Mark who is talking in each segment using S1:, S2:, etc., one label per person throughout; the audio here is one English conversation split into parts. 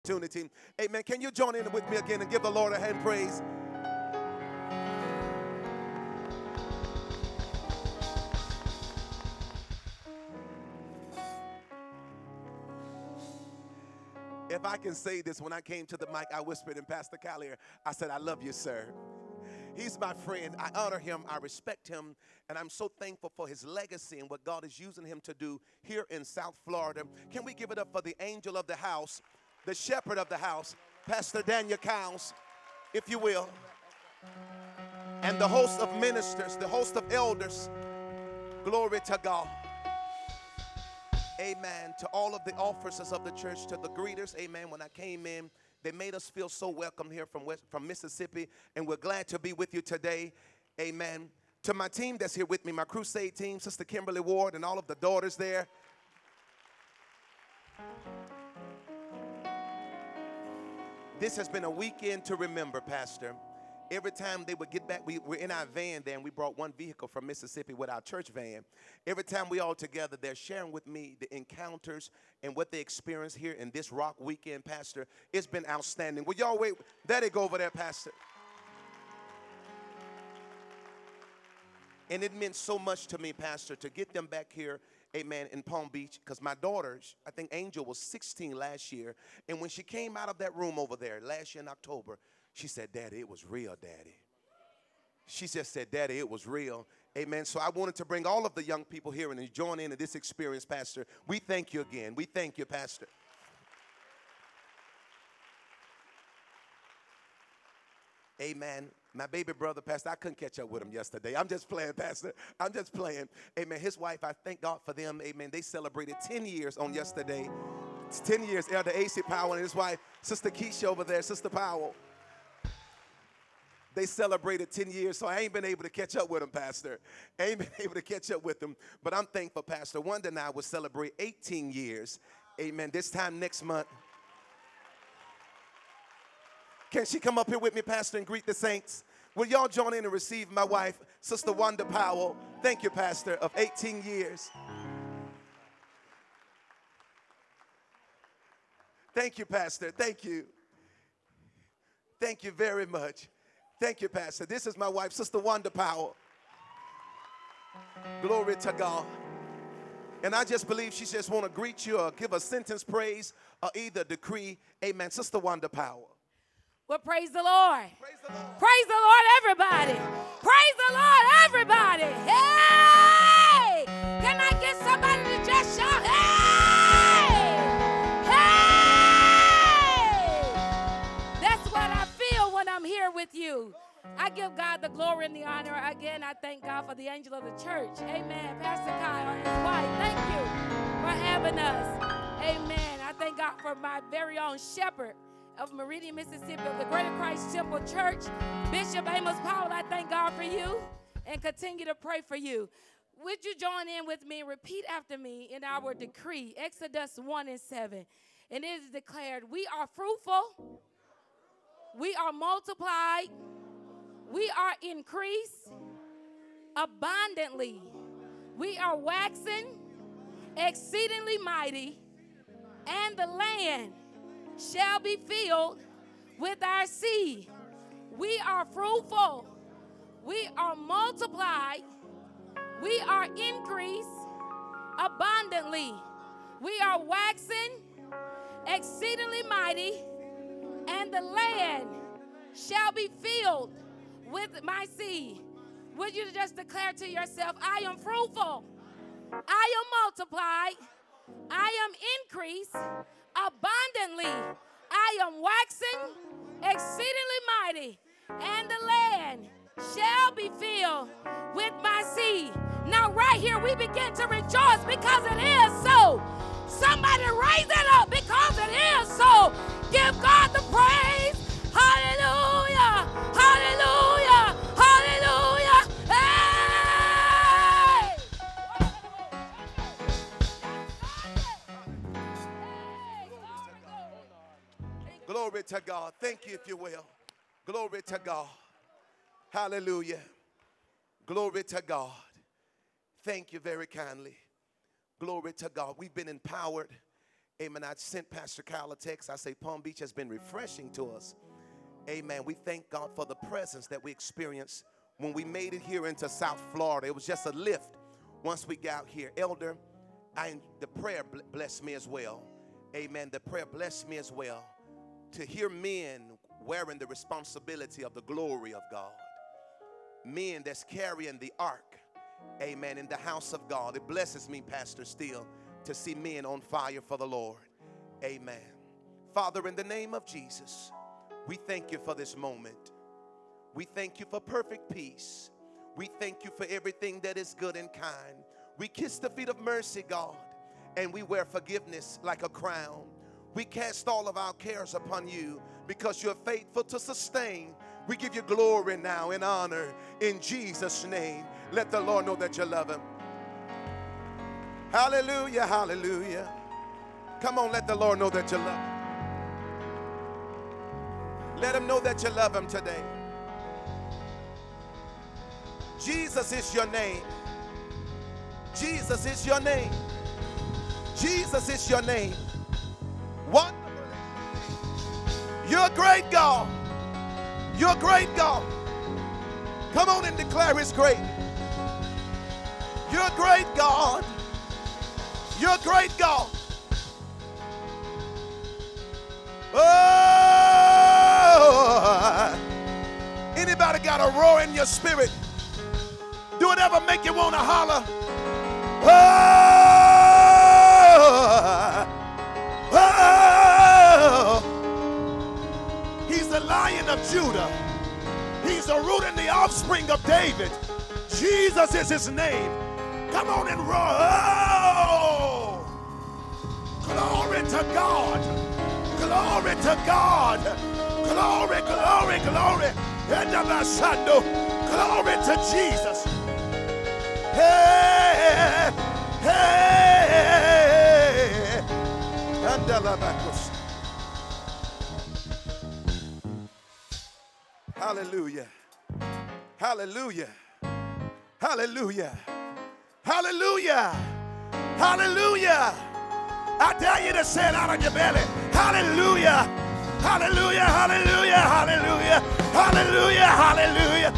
S1: opportunity. Amen. Can you join in with me again and give the Lord a hand praise? If I can say this, when I came to the mic, I whispered in Pastor Collier, I said, I love you, sir. He's my friend. I honor him. I respect him. And I'm so thankful for his legacy and what God is using him to do here in South Florida. Can we give it up for the angel of the house, the shepherd of the house, Pastor Daniel Cowles, if you will, and the host of ministers, the host of elders. Glory to God. Amen. To all of the officers of the church, to the greeters, amen. When I came in, they made us feel so welcome here from Mississippi, and we're glad to be with you today. Amen. To my team that's here with me, my crusade team, Sister Kimberly Ward and all of the daughters there. This has been a weekend to remember, Pastor. Every time they would get back, we were in our van there, and we brought one vehicle from Mississippi with our church van. Every time we all together, they're sharing with me the encounters and what they experienced here in this Rock weekend, Pastor. It's been outstanding. Will y'all wait? There they go over there, Pastor. And it meant so much to me, Pastor, to get them back here, amen, in Palm Beach, because my daughter, I think Angel was 16 last year, and when she came out of that room over there last year in October, she said, Daddy, it was real, Daddy. She just said, Daddy, it was real. Amen. So I wanted to bring all of the young people here and join in this experience, Pastor. We thank you again. We thank you, Pastor. Amen. My baby brother, Pastor, I couldn't catch up with him yesterday. I'm just playing, Pastor. I'm just playing. Amen. His wife, I thank God for them. Amen. They celebrated 10 years on yesterday. It's 10 years. Elder A.C. Powell and his wife, Sister Keisha over there, Sister Powell. They celebrated 10 years, so I ain't been able to catch up with them, Pastor. I ain't been able to catch up with them, but I'm thankful, Pastor. Wanda and I will celebrate 18 years. Amen. This time next month. Can she come up here with me, Pastor, and greet the saints? Will y'all join in and receive my wife, Sister Wanda Powell? Thank you, Pastor, of 18 years. Thank you, Pastor. Thank you. Thank you very much. Thank you, Pastor. This is my wife, Sister Wanda Powell. Glory to God. And I just believe she just want to greet you or give a sentence praise or either decree. Amen. Sister Wanda Powell.
S2: Well, praise the Lord.
S1: Praise the Lord.
S2: Praise the Lord, everybody. Praise the Lord, everybody. Hey! Can I get somebody to just shout, hey! Hey! That's what I feel when I'm here with you. I give God the glory and the honor. Again, I thank God for the angel of the church. Amen. Pastor Kyle and his wife, thank you for having us. Amen. I thank God for my very own shepherd of Meridian, Mississippi, of the Greater Christ Temple Church, Bishop Amos Powell. I thank God for you and continue to pray for you. Would you join in with me and repeat after me in our decree, Exodus 1:7. And it is declared, we are fruitful, we are multiplied, we are increased abundantly, we are waxing exceedingly mighty, and the land shall be filled with our seed. We are fruitful, we are multiplied, we are increased abundantly, we are waxing exceedingly mighty, and the land shall be filled with my seed. Would you just declare to yourself, I am fruitful, I am multiplied, I am increased abundantly, I am waxing exceedingly mighty, and the land shall be filled with my seed. Now right here we begin to rejoice because it is so. Somebody raise it up because it is so. Give God the praise. Hallelujah. Hallelujah. Hallelujah. Hey!
S1: Glory to God. Thank you, if you will. Glory to God. Hallelujah. Glory to God. Thank you very kindly. Glory to God. We've been empowered, Amen. I sent Pastor Kyle a text. I say Palm Beach has been refreshing to us. Amen. We thank God for the presence that we experienced when we made it here into South Florida. It was just a lift once we got here. Elder, the prayer blessed me as well. Amen. The prayer blessed me as well. To hear men wearing the responsibility of the glory of God. Men that's carrying the ark. Amen. In the house of God. It blesses me, Pastor Steele, to see men on fire for the Lord. Amen. Father, in the name of Jesus, we thank you for this moment. We thank you for perfect peace. We thank you for everything that is good and kind. We kiss the feet of mercy, God, and we wear forgiveness like a crown. We cast all of our cares upon you because you're faithful to sustain. We give you glory now and honor in Jesus' name. Let the Lord know that you love him. Hallelujah, hallelujah. Come on, let the Lord know that you love him. Let him know that you love him today. Jesus is your name. Jesus is your name. Jesus is your name. Wonderful. You're a great God. You're a great God. Come on and declare His great. You're a great God. You're a great God. Oh! Anybody got a roar in your spirit? Do it ever make you want to holler? Oh! Oh! He's the Lion of Judah. He's the root and the offspring of David. Jesus is his name. Come on and roar. Oh! Glory to God. Glory to God. Glory, glory, glory. Glory to Jesus. Hey, hey. Hallelujah. Hallelujah. Hallelujah. Hallelujah. Hallelujah. I dare you to say it out of your belly. Hallelujah. Hallelujah. Hallelujah. Hallelujah. Hallelujah. Hallelujah.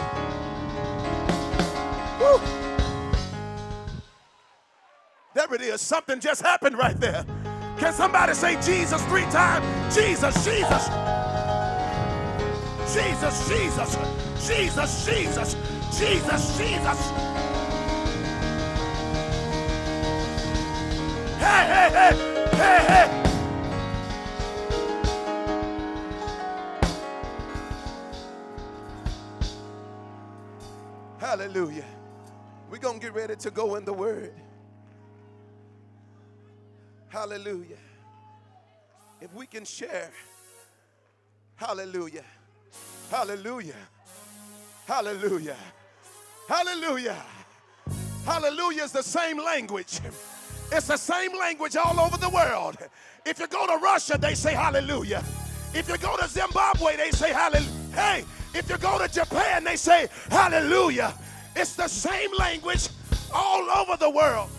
S1: Woo. There it is. Something just happened right there. Can somebody say Jesus 3 times? Jesus, Jesus. Jesus, Jesus. Jesus, Jesus. Jesus, Jesus. Hey, hey, hey, hey, hey. Hallelujah. We're going to get ready to go in the Word. Hallelujah. If we can share. Hallelujah. Hallelujah. Hallelujah. Hallelujah. Hallelujah is the same language. It's the same language all over the world. If you go to Russia, they say hallelujah. If you go to Zimbabwe, they say hallelujah. Hey, if you go to Japan, they say hallelujah. It's the same language all over the world.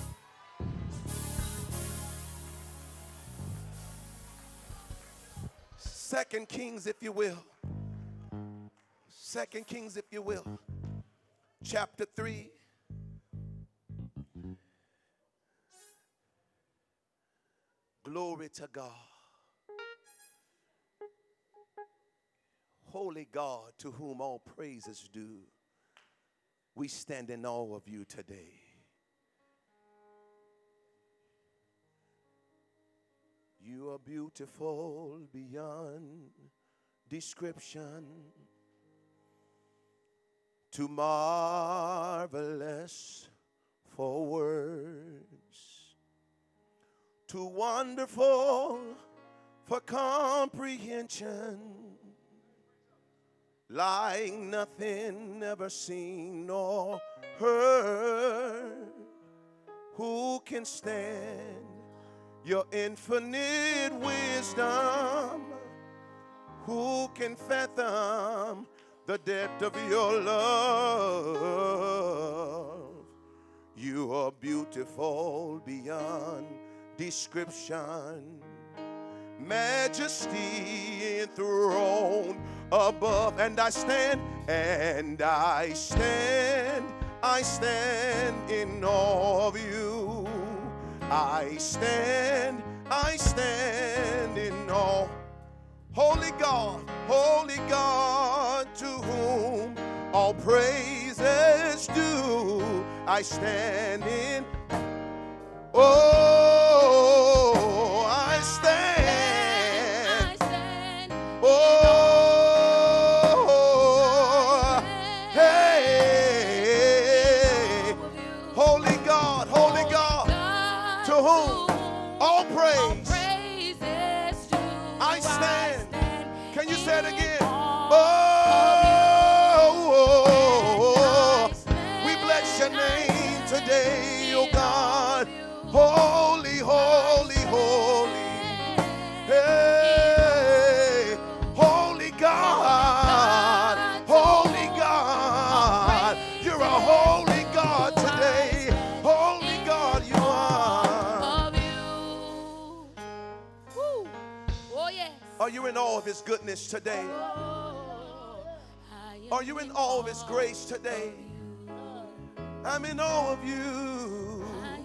S1: Second Kings, if you will. Second Kings, if you will. Chapter 3. Glory to God. Holy God, to whom all praise is due, we stand in awe of you today. You are beautiful beyond description, too marvelous for words, too wonderful for comprehension, like nothing ever seen nor heard. Who can stand your infinite wisdom? Who can fathom the depth of your love? You are beautiful beyond description. Majesty enthroned above, and I stand in awe of you. I stand in awe. Holy God, to whom all praises due, I stand in, oh, I stand, oh, hey, holy God, to whom all praise, I stand. Can you say it again? Oh, we bless your name today, oh God. Holy, holy, holy. Hey, holy God, you're a holy God today. Holy God, you are. Are you in awe of his goodness today? Are you in awe of his grace today? I'm in awe of you.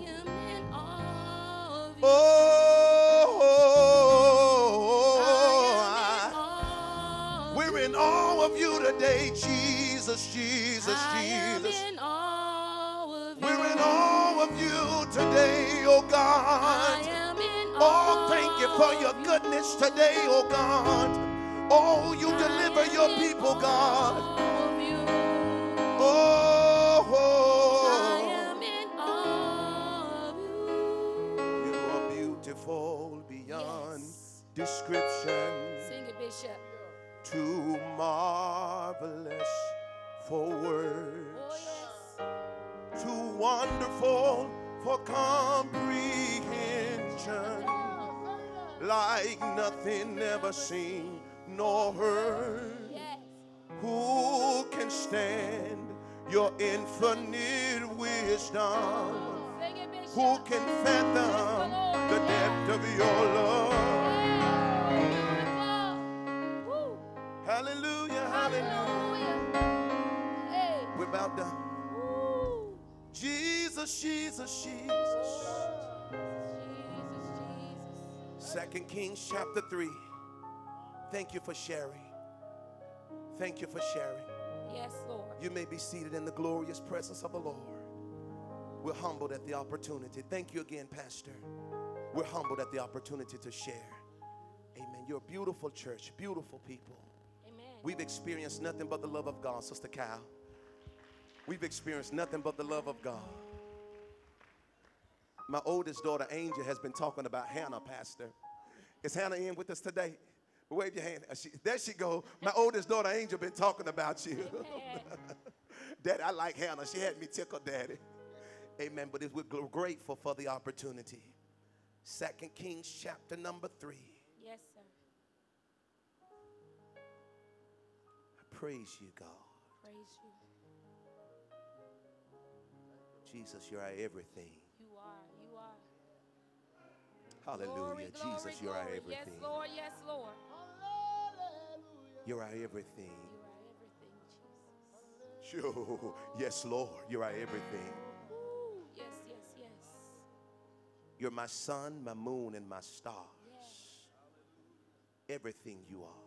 S1: We're in awe of you today, Jesus, Jesus, Jesus. We're in awe of you today, oh God. Oh, thank you for your goodness today, oh God. Oh, you deliver your people, God. Oh, I am in awe of you. You are beautiful beyond description.
S2: Sing it, Bishop.
S1: Too marvelous for words. Too wonderful for comprehension. Like nothing ever seen nor heard. Who can stand your infinite wisdom? Who can fathom the depth of your love? Hallelujah, hallelujah. We're about done. Jesus, Jesus, Jesus. 2 Kings chapter 3. Thank you for sharing. Thank you for sharing.
S2: Yes, Lord.
S1: You may be seated in the glorious presence of the Lord. We're humbled at the opportunity. Thank you again, Pastor. We're humbled at the opportunity to share. Amen. You're a beautiful church, beautiful people.
S2: Amen.
S1: We've experienced nothing but the love of God, Sister Kyle. We've experienced nothing but the love of God. My oldest daughter, Angel, has been talking about Hannah, Pastor. Is Hannah in with us today? Wave your hand. There she go. My oldest daughter, Angel, been talking about you. Daddy, I like Hannah. She had me tickled, Daddy. Amen. But we're grateful for the opportunity. 2 Kings chapter number 3.
S2: Yes, sir.
S1: I praise you, God.
S2: Praise you.
S1: Jesus, you're our everything.
S2: You are. You are.
S1: Hallelujah.
S2: Glory,
S1: Jesus,
S2: glory,
S1: you're our
S2: glory.
S1: everything.
S2: Yes, Lord. Yes, Lord.
S1: You're our everything.
S2: You are everything, Jesus.
S1: Sure. Yes, Lord. You're our everything.
S2: Ooh, yes, yes, yes.
S1: You're my sun, my moon, and my stars.
S2: Yes.
S1: Everything you are.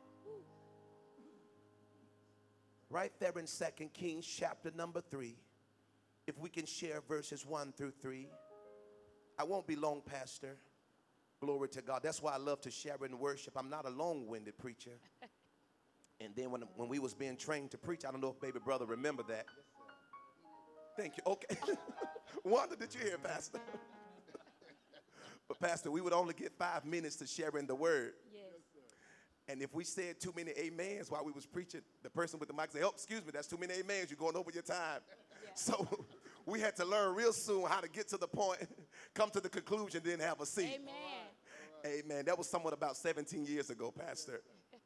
S1: Right there in 2 Kings chapter number 3. If we can share verses 1 through 3. I won't be long, Pastor. Glory to God. That's why I love to share in worship. I'm not a long-winded preacher. And then when we was being trained to preach, I don't know if baby brother remember that. Thank you. Okay. Wanda, did you hear, Pastor? But Pastor, we would only get 5 minutes to share in the word.
S2: Yes.
S1: And if we said too many amens while we was preaching, the person with the mic said, oh, excuse me, that's too many amens. You're going over your time. Yeah. So we had to learn real soon how to get to the point, come to the conclusion, then have a seat.
S2: Amen.
S1: Amen. That was somewhat about 17 years ago, Pastor.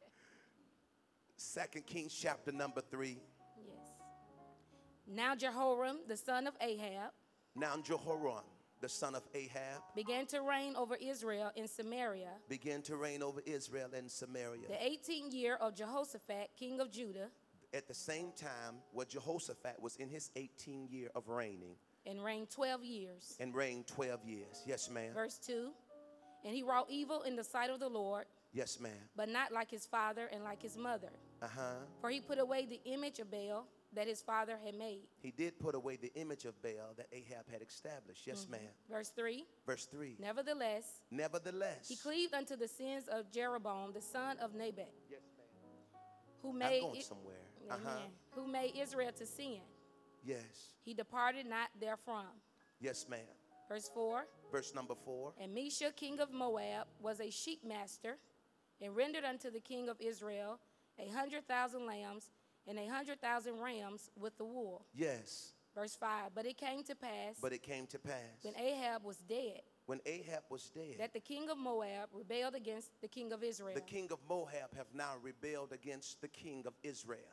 S1: 2 Kings chapter number 3.
S2: Yes. Now Jehoram, the son of Ahab.
S1: Now Jehoram, the son of Ahab,
S2: began to reign over Israel in Samaria
S1: began to reign over Israel and Samaria.
S2: the 18th year of Jehoshaphat, king of Judah,
S1: At the same time, where Jehoshaphat was in his 18th year of reigning
S2: and reigned 12 years.
S1: and reigned 12 years. Yes, ma'am.
S2: Verse 2, and he wrought evil in the sight of the Lord,
S1: Yes, ma'am.
S2: but not like his father and like his mother. For he put away the image of Baal that his father had made.
S1: He did put away the image of Baal that Ahab had established. Yes, ma'am.
S2: Verse 3,
S1: Verse 3.
S2: nevertheless,
S1: Nevertheless,
S2: he cleaved unto the sins of Jeroboam, the son of Nebat,
S1: yes, ma'am.
S2: who
S1: I'm
S2: made,
S1: going somewhere.
S2: Amen, who made Israel to sin.
S1: Yes.
S2: He departed not therefrom.
S1: Yes, ma'am.
S2: Verse 4,
S1: Verse number 4.
S2: and Mesha, king of Moab, was a sheep master, and rendered unto the king of Israel 100,000 lambs and 100,000 rams with the wool.
S1: Yes.
S2: Verse 5, but it came to pass,
S1: But it came to pass
S2: when Ahab was dead,
S1: when Ahab was dead,
S2: that the king of Moab rebelled against the king of Israel.
S1: the king of Moab have now rebelled against the king of Israel.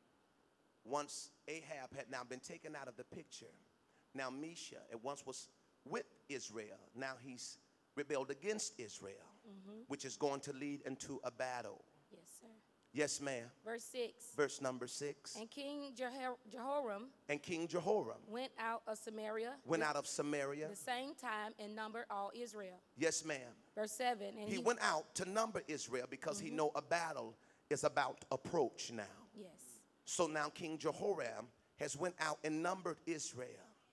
S1: Once Ahab had now been taken out of the picture, now Mesha at once was with Israel. Now he's rebelled against Israel, which is going to lead into a battle.
S2: Yes, sir.
S1: Yes, ma'am.
S2: Verse 6,
S1: Verse number 6.
S2: and King Jehoram
S1: And King Jehoram
S2: went out of Samaria
S1: went out of Samaria.
S2: the same time and numbered all Israel.
S1: Yes, ma'am.
S2: Verse 7, and
S1: He went out to number Israel because he know a battle is about to approach now.
S2: yes.
S1: So now King Jehoram has went out and numbered Israel.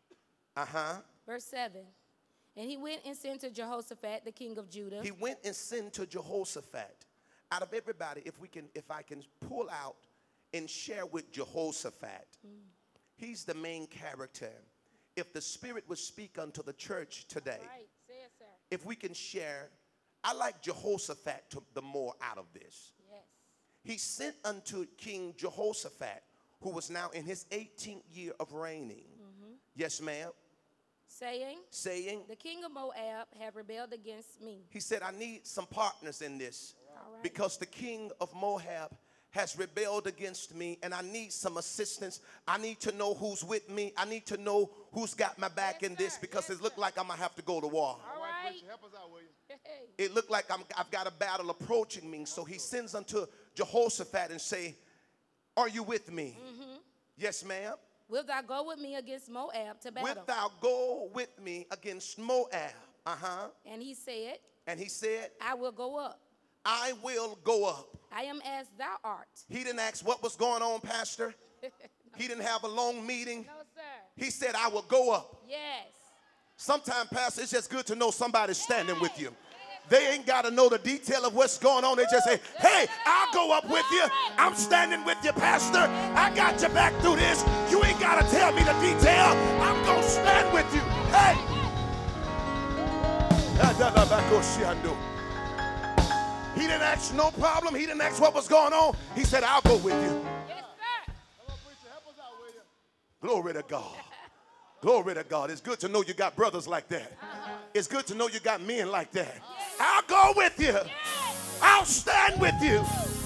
S2: Verse 7, and he went and sent to Jehoshaphat, the king of Judah,
S1: He went and sent to Jehoshaphat. Out of everybody, if I can pull out and share with Jehoshaphat, he's the main character. If the Spirit would speak unto the church today,
S2: right, say it, sir.
S1: if we can share, I like Jehoshaphat the more out of this.
S2: Yes.
S1: He sent unto King Jehoshaphat, who was now in his 18th year of reigning. Yes, ma'am.
S2: Saying, the king of Moab have rebelled against me.
S1: He said, I need some partners in this
S2: All right.
S1: because the king of Moab has rebelled against me and I need some assistance. I need to know who's with me. I need to know who's got my back
S2: Yes,
S1: in this
S2: sir.
S1: because
S2: Yes,
S1: it looked
S2: sir.
S1: like I'm going to have to go to war.
S2: All right.
S3: Help us out, will you?
S2: Hey.
S1: It looked like I've got a battle approaching me. So he sends unto Jehoshaphat and say, are you with me? Yes, ma'am.
S2: Wilt thou go with me against Moab to battle?
S1: Wilt thou go with me against Moab?
S2: And he said,
S1: And he said,
S2: I will go up.
S1: I will go up.
S2: I am as thou art.
S1: He didn't ask what was going on, Pastor. He didn't have a long meeting.
S2: No, sir.
S1: He said, I will go up.
S2: Yes.
S1: Sometimes, Pastor, it's just good to know somebody's standing with you. They ain't got to know the detail of what's going on. They just say, hey, I'll go up with you. I'm standing with you, Pastor. I got your back through this. You ain't got to tell me the detail. I'm going to stand with you. Hey. He didn't ask no problem. He didn't ask what was going on. He said, I'll go with you.
S2: Yes, sir.
S3: Come on, preacher, help us out, will you?
S1: Glory to God. Glory to God. It's good to know you got brothers like that. It's good to know you got men like that. I'll go with you. I'll stand with you.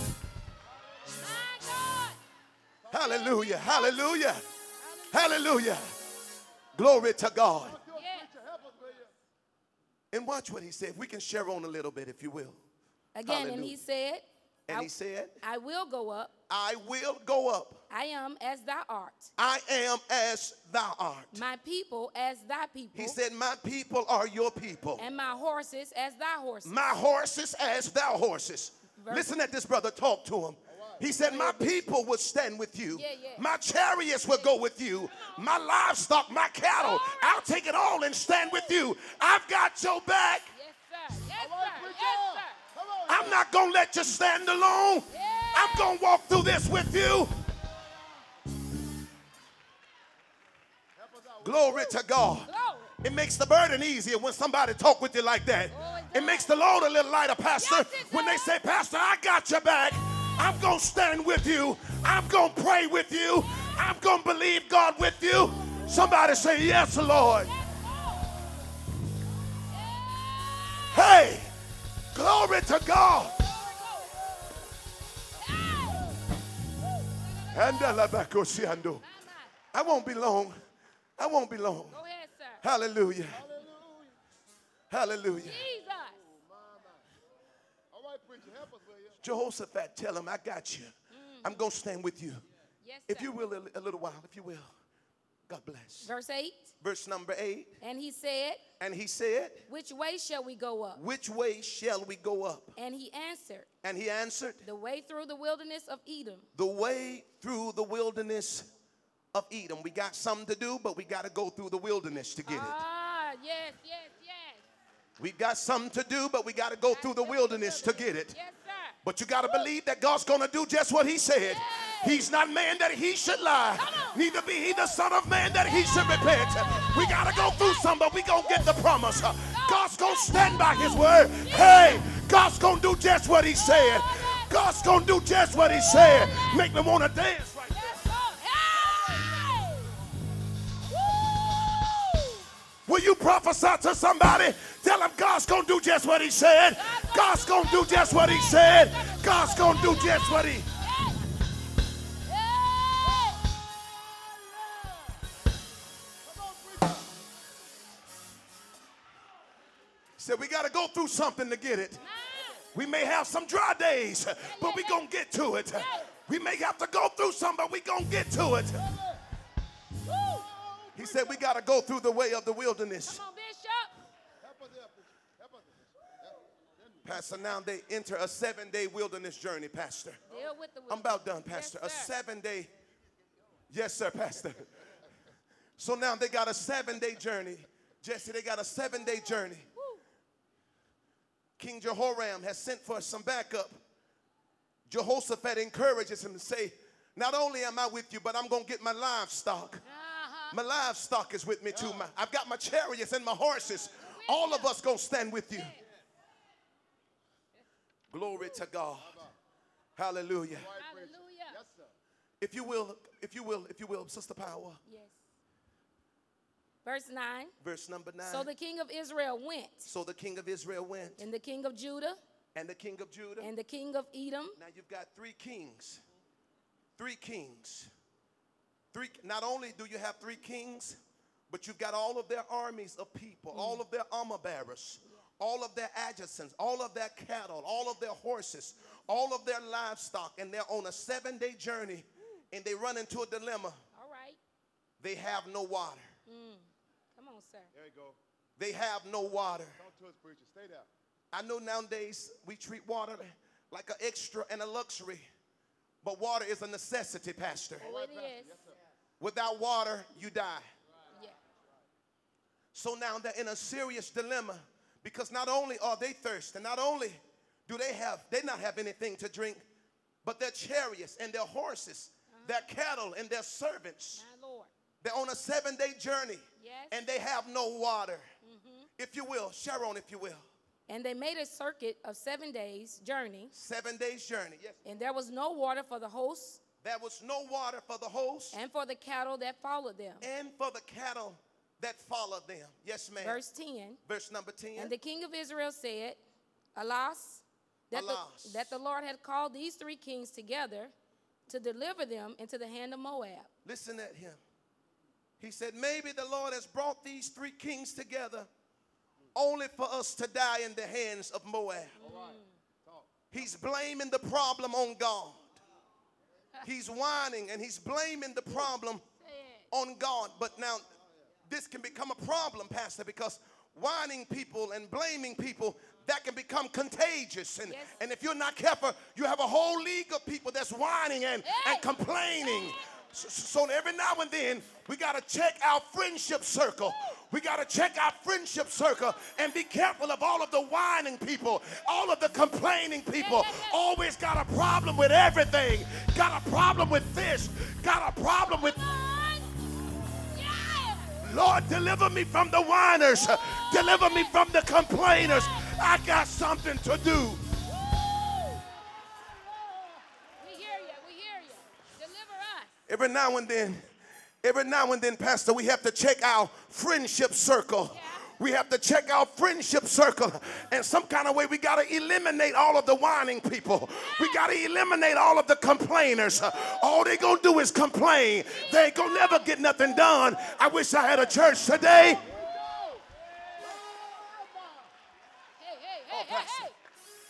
S2: My God.
S1: Hallelujah. Hallelujah. Hallelujah. Glory to God.
S2: Yes.
S3: Help us, will you?
S1: And watch what he said. We can share on a little bit, if you will.
S2: Again, and
S1: Hallelujah.
S2: he said,
S1: And he said,
S2: I will go up.
S1: I will go up.
S2: I am as thou art.
S1: I am as thou art.
S2: My people as thy people.
S1: He said, my people are your people.
S2: And my horses as thy horses.
S1: My horses as thou horses. Listen at this brother talk to him. He said, my people would stand with you.
S2: Yeah, yeah.
S1: My chariots will go with you. My livestock, my cattle. I'll take it all and stand with you. I've got your back.
S2: Yes, sir. Yes,
S3: All right,
S2: sir.
S3: preacher.
S2: Yes, sir.
S3: Come on.
S1: I'm not going to let you stand alone. I'm going to walk through this with you.
S3: Help us out.
S1: Glory to God.
S2: Glory.
S1: It makes the burden easier when somebody talk with you like that.
S2: Oh, it
S1: It
S2: does.
S1: makes the load a little lighter, Pastor.
S2: Yes, it
S1: When they
S2: does.
S1: say, Pastor, I got your back. I'm going to stand with you. I'm going to pray with you. I'm going to believe God with you. Somebody say, yes, Lord. Hey, glory to God. I won't be long. I won't be long.
S2: Go ahead, sir.
S1: Hallelujah.
S3: Hallelujah.
S1: Hallelujah.
S2: Jesus.
S3: All right, preacher, help us, will you?
S1: Jehoshaphat, tell him, I got you. I'm going to stand with you.
S2: Yes,
S1: If
S2: sir.
S1: you will, a little while, if you will. God bless.
S2: Verse 8.
S1: Verse number 8.
S2: And he said,
S1: And he said,
S2: which way shall we go up?
S1: which way shall we go up?
S2: And he answered,
S1: And he answered,
S2: the way through the wilderness of Edom.
S1: the way through the wilderness of Edom. We got something to do, but we got to go through the wilderness to get it.
S2: Ah, yes, yes, yes.
S1: We got something to do, but we got to go through the wilderness to get it.
S2: Yes, sir.
S1: But you got to believe that God's going to do just what he said. He's not man that he should lie. Neither be he the son of man that he should repent. We got to go through some, but we going to get the promise. God's going to stand by his word. Hey, God's going to do just what he said. God's going to do just what he said. Make me want to dance right there.
S2: Yes, Lord. Hey! Woo!
S1: Will you prophesy to somebody? Tell them God's going to do just what he said. God's going to do just what he said. God's going to do just what he... Said we got to go through something to get it. We may have some dry days, but we're going to get to it. We may have to go through some, but we're going to get to it. He said we got to go through the way of the wilderness.
S2: Come on, Bishop.
S3: Help us there, preacher. Help us there.
S1: Pastor, now they enter a 7-day wilderness journey, Pastor.
S2: Deal with the
S1: I'm about done, Pastor.
S2: Yes, sir.
S1: A 7-day. Yes, sir, Pastor. So now they got a 7-day journey. Jesse, they got a 7-day journey. King Jehoram has sent for some backup. Jehoshaphat encourages him to say, not only am I with you, but I'm going to get my livestock. My livestock is with me too. I've got my chariots and my horses. All of us going to stand with you. Glory to God. Hallelujah.
S2: Hallelujah.
S3: Yes, sir.
S1: If you will, Sister Power.
S2: Yes. Verse 9.
S1: Verse number 9.
S2: So the king of Israel went,
S1: So the king of Israel went,
S2: and the king of Judah,
S1: and the king of Judah.
S2: and the king of Edom.
S1: Now you've got 3 kings. 3 kings. Not only do you have 3 kings, but you've got all of their armies of people, all of their armor bearers, all of their adjutants, all of their cattle, all of their horses, all of their livestock, and they're on a 7-day journey, and they run into a dilemma.
S2: All right.
S1: They have no water.
S2: Come on, sir.
S3: There you go.
S1: They have no water.
S3: Talk to us, preacher. Stay there.
S1: I know nowadays we treat water like an extra and a luxury, but water is a necessity, Pastor.
S2: Oh, it is.
S3: Yes, sir.
S1: Without water, you die.
S2: Yeah.
S1: So now they're in a serious dilemma because not only are they thirsty, not only do they not have anything to drink, but their chariots and their horses, their cattle and their servants,
S2: My Lord.
S1: they're on a 7-day journey.
S2: Yes.
S1: And they have no water. If you will, Sharon, if you will.
S2: And they made a circuit of 7 days' journey,
S1: 7 days journey. Yes.
S2: and there was no water for the hosts
S1: There was no water for the host
S2: and for the cattle that followed them.
S1: and for the cattle that followed them. Yes, ma'am.
S2: Verse 10.
S1: Verse number 10.
S2: And the king of Israel said, Alas,
S1: Alas.
S2: that the Lord had called these 3 kings together to deliver them into the hand of Moab.
S1: Listen at him. He said, maybe the Lord has brought these 3 kings together only for us to die in the hands of Moab.
S3: All right. Talk.
S1: He's blaming the problem on God. He's whining and he's blaming the problem on God. But now this can become a problem, Pastor, because whining people and blaming people, that can become contagious. And,
S2: Yes.
S1: and if you're not careful, you have a whole league of people that's whining and complaining. So every now and then, we got to check our friendship circle. We got to check our friendship circle and be careful of all of the whining people, all of the complaining people. Always got a problem with everything. Got a problem with fish. Got a problem with... Lord, deliver me from the whiners. Deliver me from the complainers. I got something to do.
S2: We hear you. We hear you. Deliver us.
S1: Every now and then, Pastor, we have to check our friendship circle. We have to check our friendship circle. And some kind of way, we got to eliminate all of the whining people. We got to eliminate all of the complainers. All they going to do is complain. They ain't going to never get nothing done. I wish I had a church today.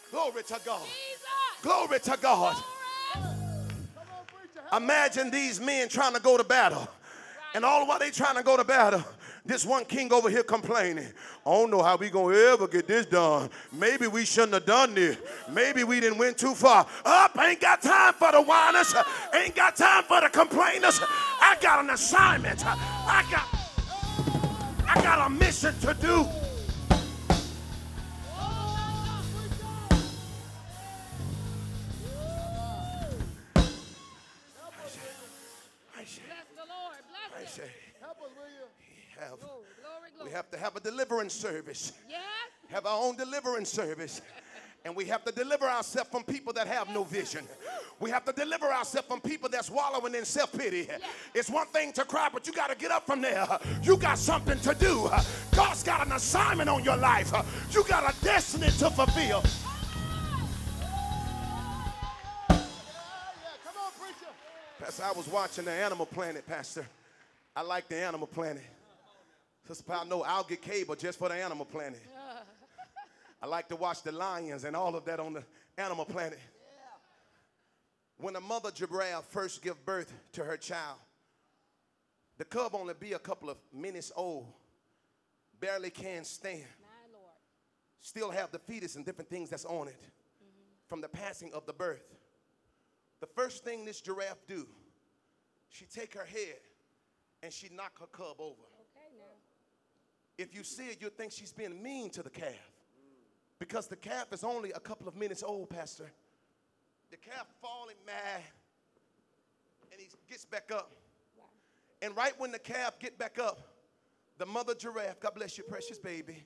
S1: Glory to God.
S2: Jesus.
S1: Glory to God.
S2: Glory.
S1: Imagine these men trying to go to battle. And all while they trying to go to battle, this one king over here complaining. I don't know how we gonna ever get this done. Maybe we shouldn't have done this. Maybe we didn't went too far. Up, ain't got time for the whiners. Ain't got time for the complainers. I got an assignment. I got a mission to do.
S2: Bless the Lord. Bless him.
S3: Help us, will you?
S2: Glory, glory, glory.
S1: We have to have a deliverance service.
S2: Yes.
S1: Have our own deliverance service. And we have to deliver ourselves from people that have no vision. We have to deliver ourselves from people that's wallowing in self-pity. It's one thing to cry, but you got to get up from there. You got something to do. God's got an assignment on your life. You got a destiny to fulfill.
S3: Yeah, come on, preacher.
S1: Pastor, I was watching the Animal Planet, Pastor. I like the Animal Planet. Sister Powell, no, I'll get cable just for the Animal Planet. I like to watch the lions and all of that on the Animal Planet. When a mother giraffe first gives birth to her child, the cub only be a couple of minutes old, barely can stand,
S2: My Lord.
S1: still have the fetus and different things that's on it from the passing of the birth. The first thing this giraffe do, she take her head and she knock her cub over.
S2: Okay, now.
S1: If you see it, you'll think she's being mean to the calf. Because the calf is only a couple of minutes old, Pastor. The calf falling mad, and he gets back up.
S2: Wow.
S1: And right when the calf get back up, the mother giraffe, God bless you, precious baby.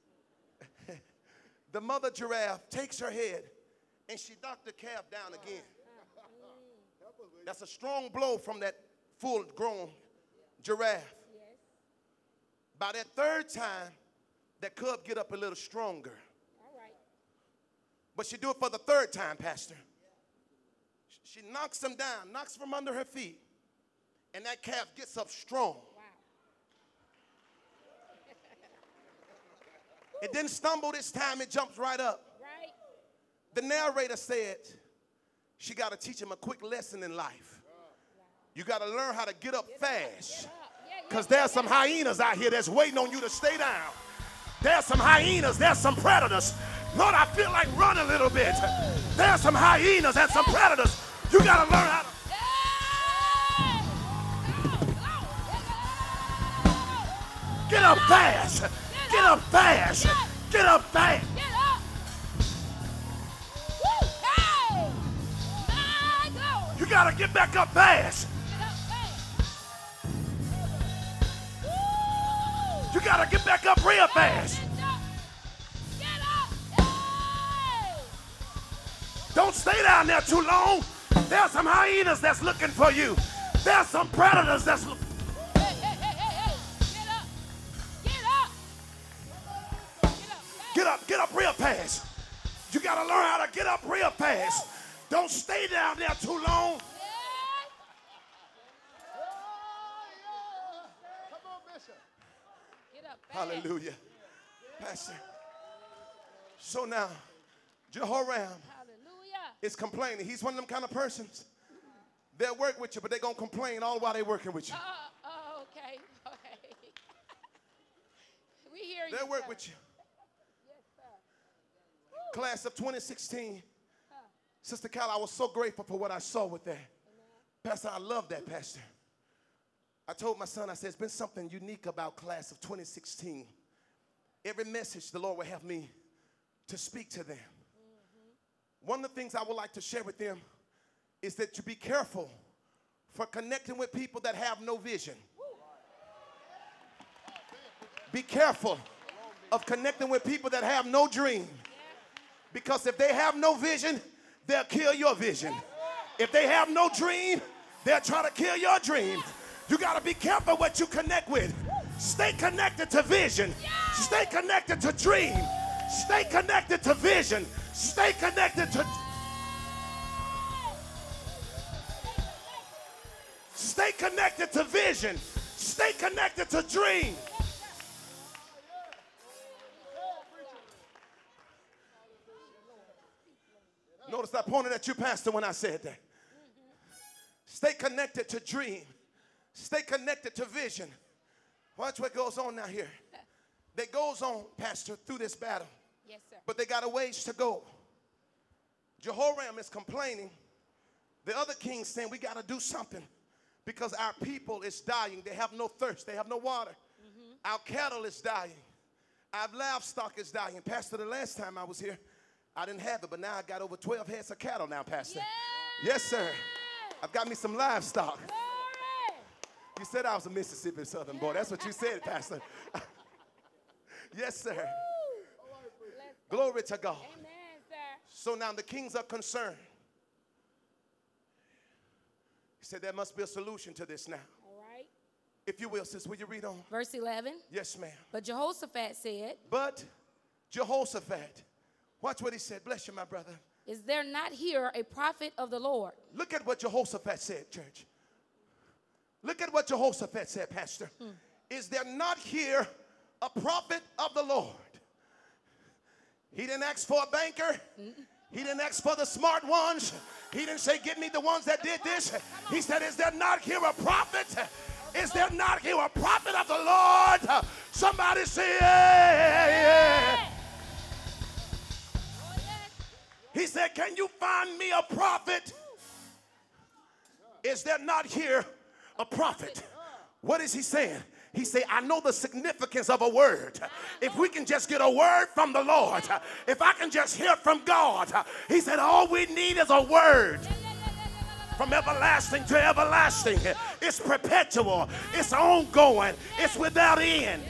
S1: The mother giraffe takes her head, and she knocked the calf down again. That's a strong blow from that full-grown giraffe.
S2: Yes.
S1: By that third time, that cub get up a little stronger.
S2: All right.
S1: But she do it for the third time, Pastor. She knocks him down, knocks from under her feet, and that calf gets up strong.
S2: Wow.
S1: It didn't stumble this time, it jumps right up.
S2: Right.
S1: The narrator said she got to teach him a quick lesson in life. You got to learn how to get up fast. Because there's some hyenas out here that's waiting on you to stay down. There's some hyenas, there's some predators. Lord, I feel like running a little bit. There's some hyenas and some predators. You got to learn how to... Get up fast. Get up fast. Get up fast.
S2: Get up. Woo. Hey. My glory.
S1: You got to get back up fast.
S2: Get up fast. Woo.
S1: You got to get back up real fast.
S2: Get up. Get up. Hey.
S1: Don't stay down there too long. There's some hyenas that's looking for you. There's some predators that's looking.
S2: Hey, hey, hey, hey, hey. Get up. Get up. Get up.
S1: Get up real fast. You got to learn how to get up real fast. Don't stay down there too long.
S2: Yes.
S3: Come on, Bishop.
S2: Get up. fast.
S1: Hallelujah. Pastor. So now, Jehoram
S2: Hallelujah.
S1: is complaining. He's one of them kind of persons. They'll work with you, but they're going to complain all while they're working with you.
S2: Okay. Okay. We hear you.
S1: They'll work
S2: sir.
S1: with you.
S2: Yes, sir.
S1: Class of 2016. Sister Cal, I was so grateful for what I saw with that. Pastor, I love that, Pastor. I told my son, I said, it's been something unique about class of 2016. Every message the Lord will have me to speak to them. One of the things I would like to share with them is that you be careful for connecting with people that have no vision. Be careful of connecting with people that have no dream. Because if they have no vision, they'll kill your vision. If they have no dream, they'll try to kill your dream. You got to be careful what you connect with. Stay connected to vision. Stay connected to dream. Stay connected to vision. Stay connected to... Stay connected to vision. Stay connected to dream. I pointed at you, Pastor, when I said that. Stay connected to dream. Stay connected to vision. Watch what goes on now here. That goes on, Pastor, through this battle.
S2: Yes, sir.
S1: But they got a ways to go. Jehoram is complaining. The other kings saying we got to do something because our people is dying. They have no thirst. They have no water. Our cattle is dying. Our livestock is dying. Pastor, the last time I was here, I didn't have it, but now I got over 12 heads of cattle now, Pastor.
S2: Yeah.
S1: Yes, sir. I've got me some livestock.
S2: Glory.
S1: You said I was a Mississippi Southern boy. That's what you said, Pastor. Yes, sir. Glory to God.
S2: Amen, sir.
S1: So now the kings are concerned. He said there must be a solution to this now.
S2: All right.
S1: If you will, sis, will you read on?
S2: Verse 11.
S1: Yes, ma'am.
S2: But Jehoshaphat said,
S1: But Jehoshaphat, watch what he said. Bless you, my brother.
S2: is there not here a prophet of the Lord?
S1: Look at what Jehoshaphat said, church. Look at what Jehoshaphat said, Pastor. Is there not here a prophet of the Lord? He didn't ask for a banker. He didn't ask for the smart ones. He didn't say, get me the ones that did this. He said, is there not here a prophet? Is there not here a prophet of the Lord? Somebody say, yeah. He said, can you find me a prophet? Is there not here a prophet? What is he saying? He said, I know the significance of a word. If we can just get a word from the Lord, if I can just hear from God, he said, all we need is a word. From everlasting to everlasting. It's perpetual. It's ongoing. It's without end.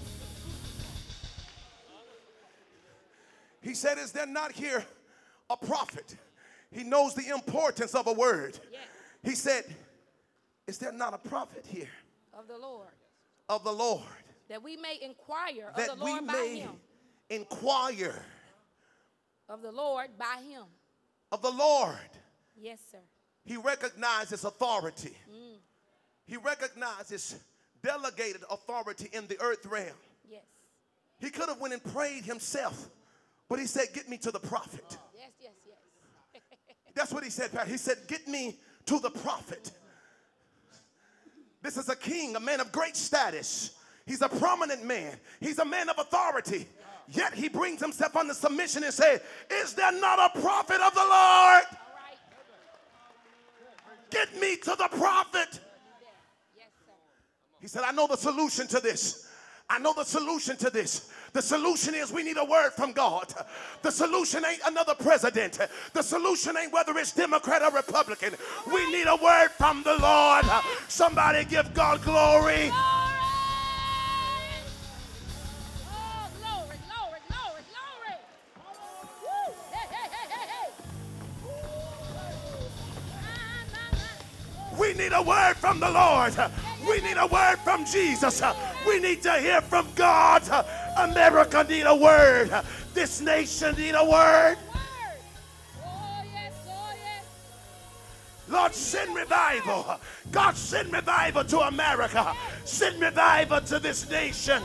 S1: He said, is there not here a prophet? He knows the importance of a word. He said, is there not a prophet here?
S2: Of the Lord.
S1: Of the Lord.
S2: That we may inquire of
S1: That
S2: the Lord
S1: we
S2: by
S1: may
S2: him.
S1: inquire
S2: Of the Lord by him.
S1: of the Lord.
S2: Yes, sir.
S1: He recognizes authority. He recognizes delegated authority in the earth realm.
S2: Yes.
S1: He could have went and prayed himself, but he said, get me to the prophet.
S2: Yes, yes, yes.
S1: That's what he said, Pat. He said, get me to the prophet. This is a king, a man of great status. He's a prominent man. He's a man of authority. Yet he brings himself under submission and says, is there not a prophet of the Lord?
S2: All right.
S1: Get me to the prophet.
S2: Yes, sir.
S1: He said, I know the solution to this. I know the solution to this. The solution is we need a word from God. The solution ain't another president. The solution ain't whether it's Democrat or Republican. We need a word from the Lord. Somebody give God glory.
S2: Oh, glory, glory, glory, glory. Woo. Hey, hey, hey, hey, hey.
S1: We need a word from the Lord. We need a word from Jesus. We need to hear from God. America need a word. This nation need a word.
S2: Oh, yes, oh, yes.
S1: Lord, send revival. God, send revival to America. Send revival to this nation.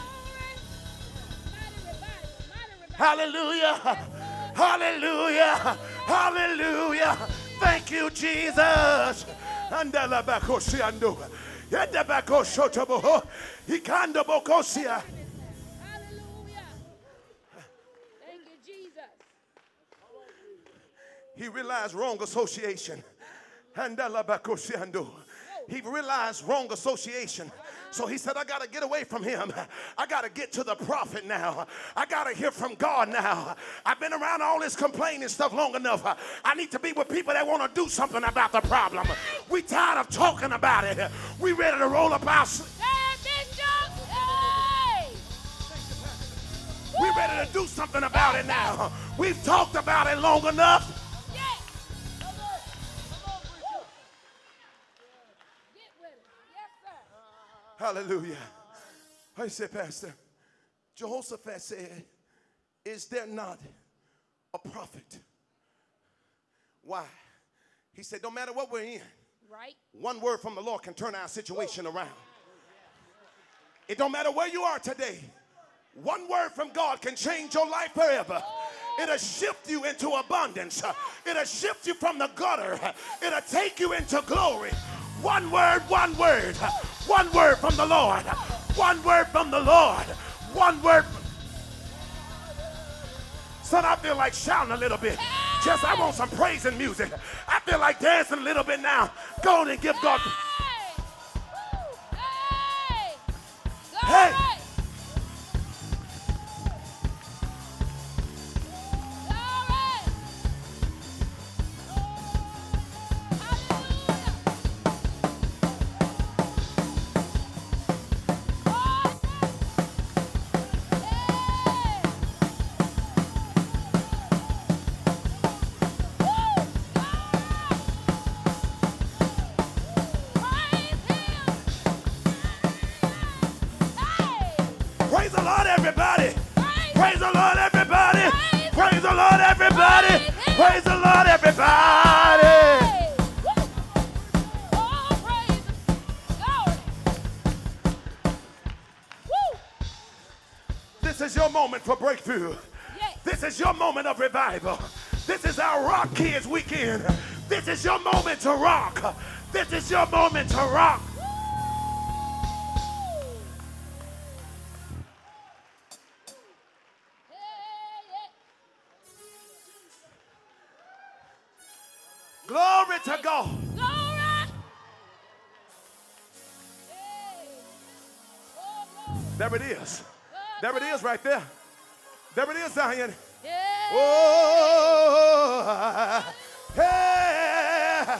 S1: Hallelujah. Hallelujah. Hallelujah. Thank you, Jesus. Hallelujah.
S2: Hallelujah. Thank you, Jesus.
S1: He realized wrong association. He realized wrong association. So he said, I got to get away from him. I got to get to the prophet now. I got to hear from God now. I've been around all this complaining stuff long enough. I need to be with people that want to do something about the problem. We tired of talking about it. We ready to roll up our sleeves. We ready to do something about it now. We've talked about it long enough. Hallelujah. I said, Pastor, Jehoshaphat said, is there not a prophet? Why? He said, no matter what we're in,
S2: Right.
S1: one word from the Lord can turn our situation around. It don't matter where you are today. One word from God can change your life forever. It'll shift you into abundance. It'll shift you from the gutter. It'll take you into glory. One word, one word. One word from the Lord. One word from the Lord. One word. Son, I feel like shouting a little bit. Just, I want some praise and music. I feel like dancing a little bit now. Go on and give God. Hey. Praise the Lord, everybody. Praise the Lord, everybody. Praise the Lord, everybody. Praise the Lord, everybody. This is your moment for breakthrough. This is your moment of revival. This is our Rock Kids weekend. This is your moment to rock. This is your moment to rock. Glory to God. There it is. There it is right there. There it is, Zion. Oh, hey,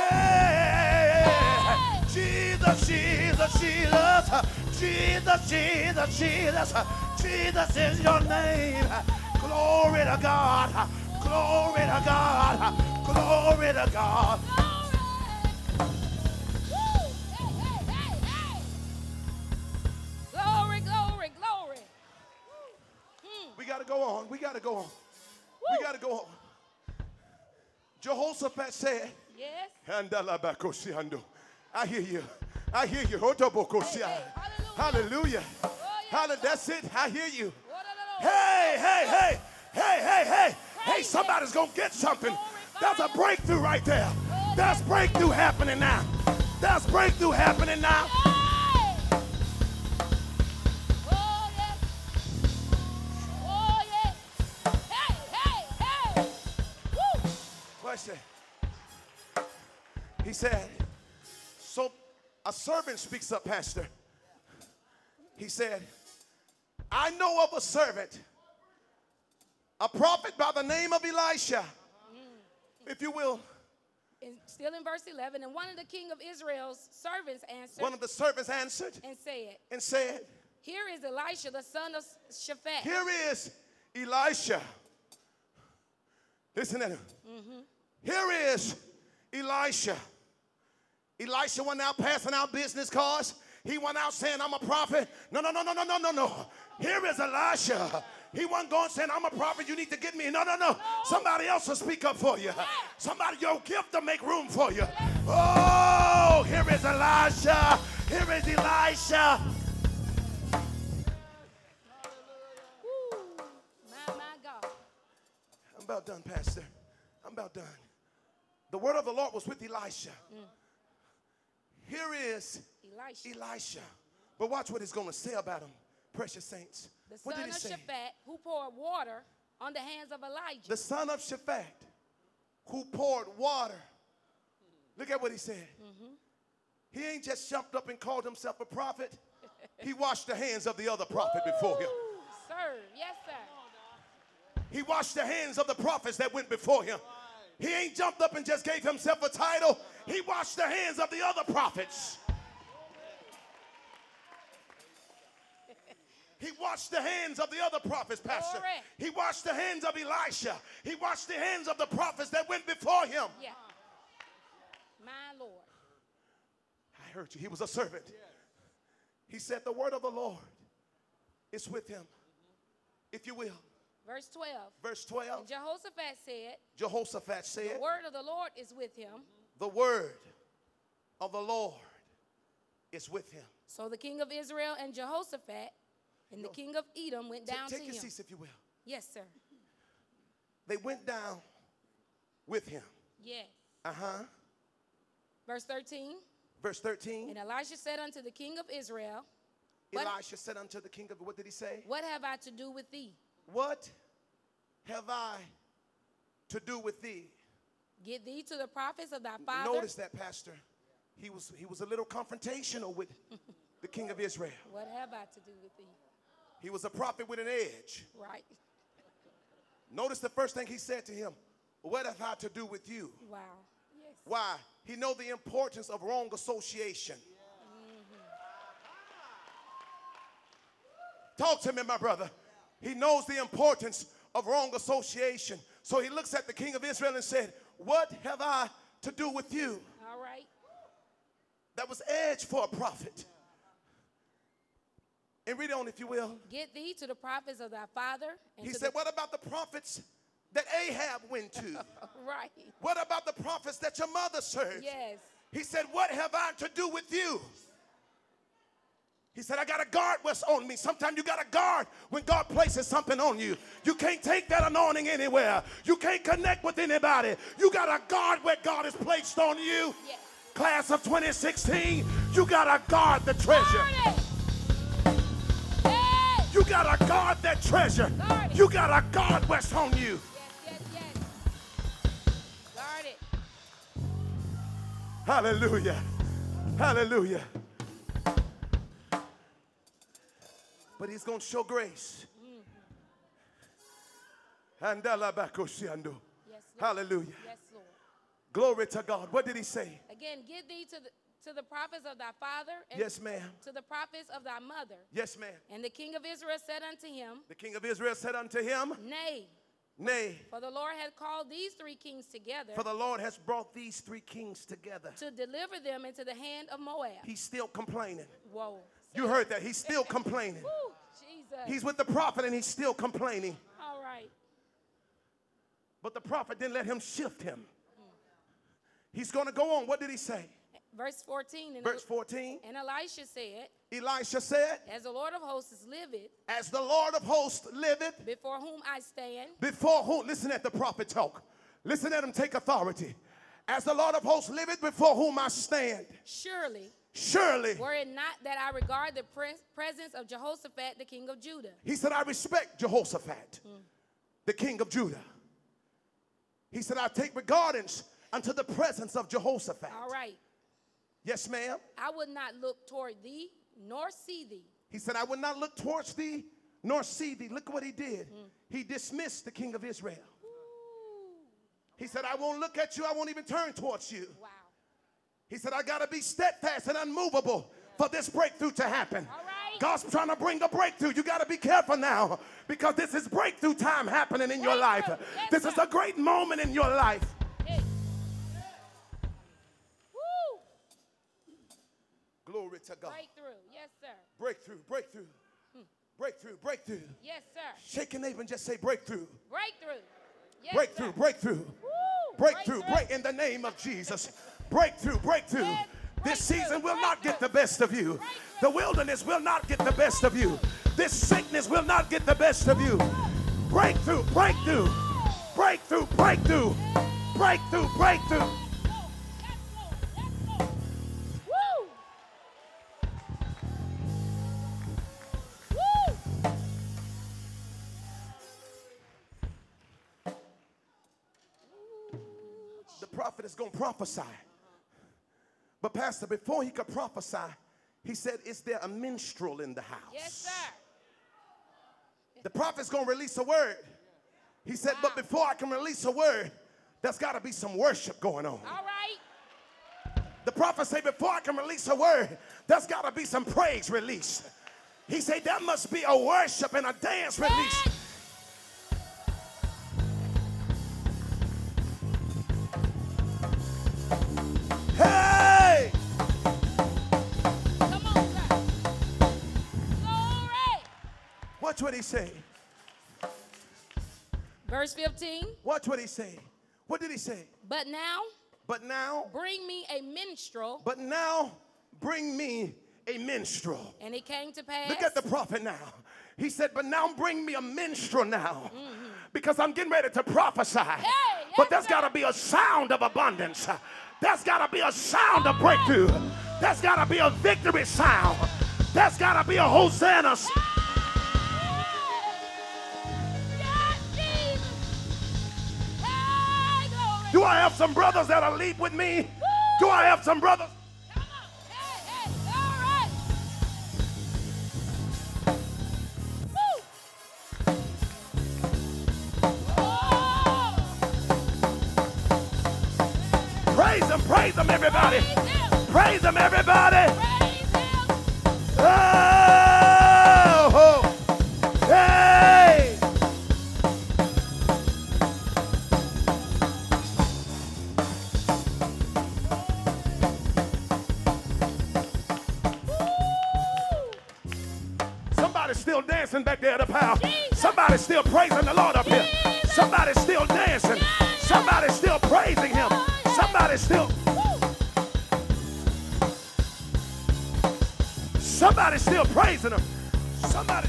S1: hey, Jesus, Jesus, Jesus, Jesus, Jesus, Jesus, Jesus is your name. Glory to God. Glory to God. Glory to God.
S2: Glory, glory, glory.
S1: We got to go on. We got to go on. We got to go on. Jehoshaphat said,
S2: Yes.
S1: I hear you. I hear you. Hallelujah. Hallelujah. That's it. I hear you. Hey, hey, hey. Hey, hey, hey. Hey, somebody's going to get something. That's a breakthrough right there. That's breakthrough happening now. That's breakthrough happening now. Question. He said, so a servant speaks up, Pastor. He said, I know of a servant, a prophet by the name of Elisha, if you will.
S2: Still in verse 11, and one of the king of Israel's servants answered.
S1: One of the servants answered
S2: and said,
S1: here
S2: is Elisha, the son of Shaphat.
S1: Here is Elisha. Listen to him. Here is Elisha. Elisha went out passing out business cards. He went out saying, I'm a prophet. No. Here is Elisha. He wasn't going saying, I'm a prophet, you need to get me. No. Somebody else will speak up for you. Somebody, your gift to make room for you. Oh, here is Elisha. Here is Elisha.
S2: My God.
S1: I'm about done, Pastor. I'm about done. The word of the Lord was with Elisha. Here is Elisha. But watch what he's going to say about him, precious saints.
S2: The son of Shaphat, who poured water on the hands of Elijah.
S1: The son of Shaphat, who poured water. Look at what he said. He ain't just jumped up and called himself a prophet. He washed the hands of the other prophet before him.
S2: Sir, yes, sir.
S1: He washed the hands of the prophets that went before him. He ain't jumped up and just gave himself a title. He washed the hands of the other prophets. He washed the hands of the other prophets, Pastor. He washed the hands of Elisha. He washed the hands of the prophets that went before him.
S2: Yeah. My Lord.
S1: I heard you. He was a servant. He said the word of the Lord is with him, if you will.
S2: Verse 12.
S1: Verse 12.
S2: And Jehoshaphat said,
S1: the
S2: word of the Lord is with him.
S1: The word of the Lord is with him.
S2: So the king of Israel and Jehoshaphat and the king of Edom went down to him.
S1: Take your seats, if you will.
S2: Yes, sir.
S1: they went down with him.
S2: Yes.
S1: Uh-huh.
S2: Verse 13.
S1: Verse 13.
S2: And Elisha said unto the king of Israel, what,
S1: Elisha said unto the king of, what did he say?
S2: what have I to do with thee?
S1: What have I to do with thee?
S2: Get thee to the prophets of thy father.
S1: Notice that, Pastor. He was a little confrontational with the king of Israel.
S2: What have I to do with thee?
S1: He was a prophet with an edge.
S2: Right.
S1: Notice the first thing he said to him, what have I to do with you?
S2: Wow. Yes.
S1: Why? He know the importance of wrong association. Talk to me, my brother. He knows the importance of wrong association. So he looks at the king of Israel and said, what have I to do with you?
S2: All right.
S1: That was edge for a prophet. And read on, if you will.
S2: Get thee to the prophets of thy father. And
S1: He
S2: to
S1: said, what about the prophets that Ahab went to?
S2: right.
S1: What about the prophets that your mother served?
S2: Yes.
S1: He said, what have I to do with you? He said, I got to guard what's on me. Sometimes you got to guard when God places something on you. You can't take that anointing anywhere. You can't connect with anybody. You got to guard what God has placed on you.
S2: Yes.
S1: Class of 2016, you got to guard the treasure.
S2: Guard it. Hey.
S1: You got to guard that treasure.
S2: Guard it.
S1: You got to guard what's on you.
S2: Yes, yes, yes. Guard it.
S1: Hallelujah. Hallelujah. But he's going to show grace.
S2: Yes, Lord.
S1: Hallelujah.
S2: Yes, Lord.
S1: Glory to God. What did he say?
S2: Again, get thee to the prophets of thy father. And
S1: Yes, ma'am.
S2: to the prophets of thy mother.
S1: Yes, ma'am.
S2: And the king of Israel said unto him,
S1: The king of Israel said unto him,
S2: Nay,
S1: nay,
S2: for the Lord hath called these three kings together
S1: for the Lord has brought these three kings together.
S2: to deliver them into the hand of Moab.
S1: He's still complaining.
S2: Whoa.
S1: You heard that. He's still complaining.
S2: Woo, Jesus.
S1: He's with the prophet and he's still complaining.
S2: All right.
S1: But the prophet didn't let him shift him. He's going to go on. What did he say?
S2: Verse 14. And
S1: Verse 14.
S2: And Elisha said,
S1: Elisha said,
S2: As the Lord of hosts liveth,
S1: as the Lord of hosts liveth,
S2: before whom I stand,
S1: before whom, listen at the prophet talk. Listen at him take authority. As the Lord of hosts liveth, before whom I stand.
S2: surely,
S1: Surely.
S2: were it not that I regard the presence of Jehoshaphat, the king of Judah.
S1: He said, I respect Jehoshaphat, the king of Judah. He said, I take regardance unto the presence of Jehoshaphat.
S2: All right.
S1: Yes, ma'am.
S2: I would not look toward thee, nor see thee.
S1: He said, I would not look towards thee, nor see thee. Look what he did. He dismissed the king of Israel.
S2: Ooh.
S1: He said, I won't look at you. I won't even turn towards you.
S2: Wow.
S1: He said, I got to be steadfast and unmovable for this breakthrough to happen.
S2: All right.
S1: God's trying to bring a breakthrough. You got to be careful now because this is breakthrough time happening in your life.
S2: Breakthrough. Yes,
S1: This is
S2: sir.
S1: a great moment in your life.
S2: Hey. Woo.
S1: Glory to God.
S2: Breakthrough. Yes, sir.
S1: Breakthrough, breakthrough, breakthrough, breakthrough.
S2: Yes, sir.
S1: Shake your neighbor and just say breakthrough.
S2: Breakthrough. Yes,
S1: Breakthrough,
S2: sir.
S1: breakthrough.
S2: Woo.
S1: Breakthrough, break in the name of Jesus. Breakthrough, breakthrough.
S2: Yes,
S1: This
S2: breakthrough,
S1: season will not get the
S2: breakthrough.
S1: best of you.
S2: Breakthrough.
S1: The wilderness will not get the best of you. This sickness will not get the best of you. Breakthrough, breakthrough, breakthrough, breakthrough, breakthrough, breakthrough.
S2: Yes, Lord. Yes, Lord. Woo. Woo.
S1: The prophet is going to prophesy. But Pastor, before he could prophesy, he said, is there a minstrel in the house?
S2: Yes, sir.
S1: The prophet's going to release a word. He said, but before I can release a word, there's got to be some worship going on.
S2: All right.
S1: The prophet said, before I can release a word, there's got to be some praise released. He said, there must be a worship and a dance release. Hey!
S2: Come on, sir. Glory.
S1: Watch what he say.
S2: Verse 15.
S1: Watch what he say. What did he say?
S2: But now
S1: But now bring me a minstrel.
S2: And it came to pass.
S1: Look at the prophet now. He said, but now bring me a minstrel now.
S4: because I'm getting ready to prophesy.
S2: yes,
S4: But there's
S2: sir.
S4: got to be a sound of abundance. There's got to be a sound of breakthrough. There's got to be a victory sound. There's got to be a Hosanna.
S2: Yes, Jesus. Hey, glory.
S4: Do I have some brothers that'll leap with me? Do I have some brothers?
S2: Come on. Hey, hey, all right. Woo. Oh.
S4: Praise them, everybody.
S2: Praise him.
S4: Praise them, everybody.
S2: Praise him.
S4: Oh, hey. Somebody's still dancing back there at the power.
S2: Jesus.
S4: Somebody's still praising the Lord up here.
S2: Jesus.
S4: Somebody's still dancing. Somebody's still praising him. Somebody's still. Somebody's still praising him. Somebody.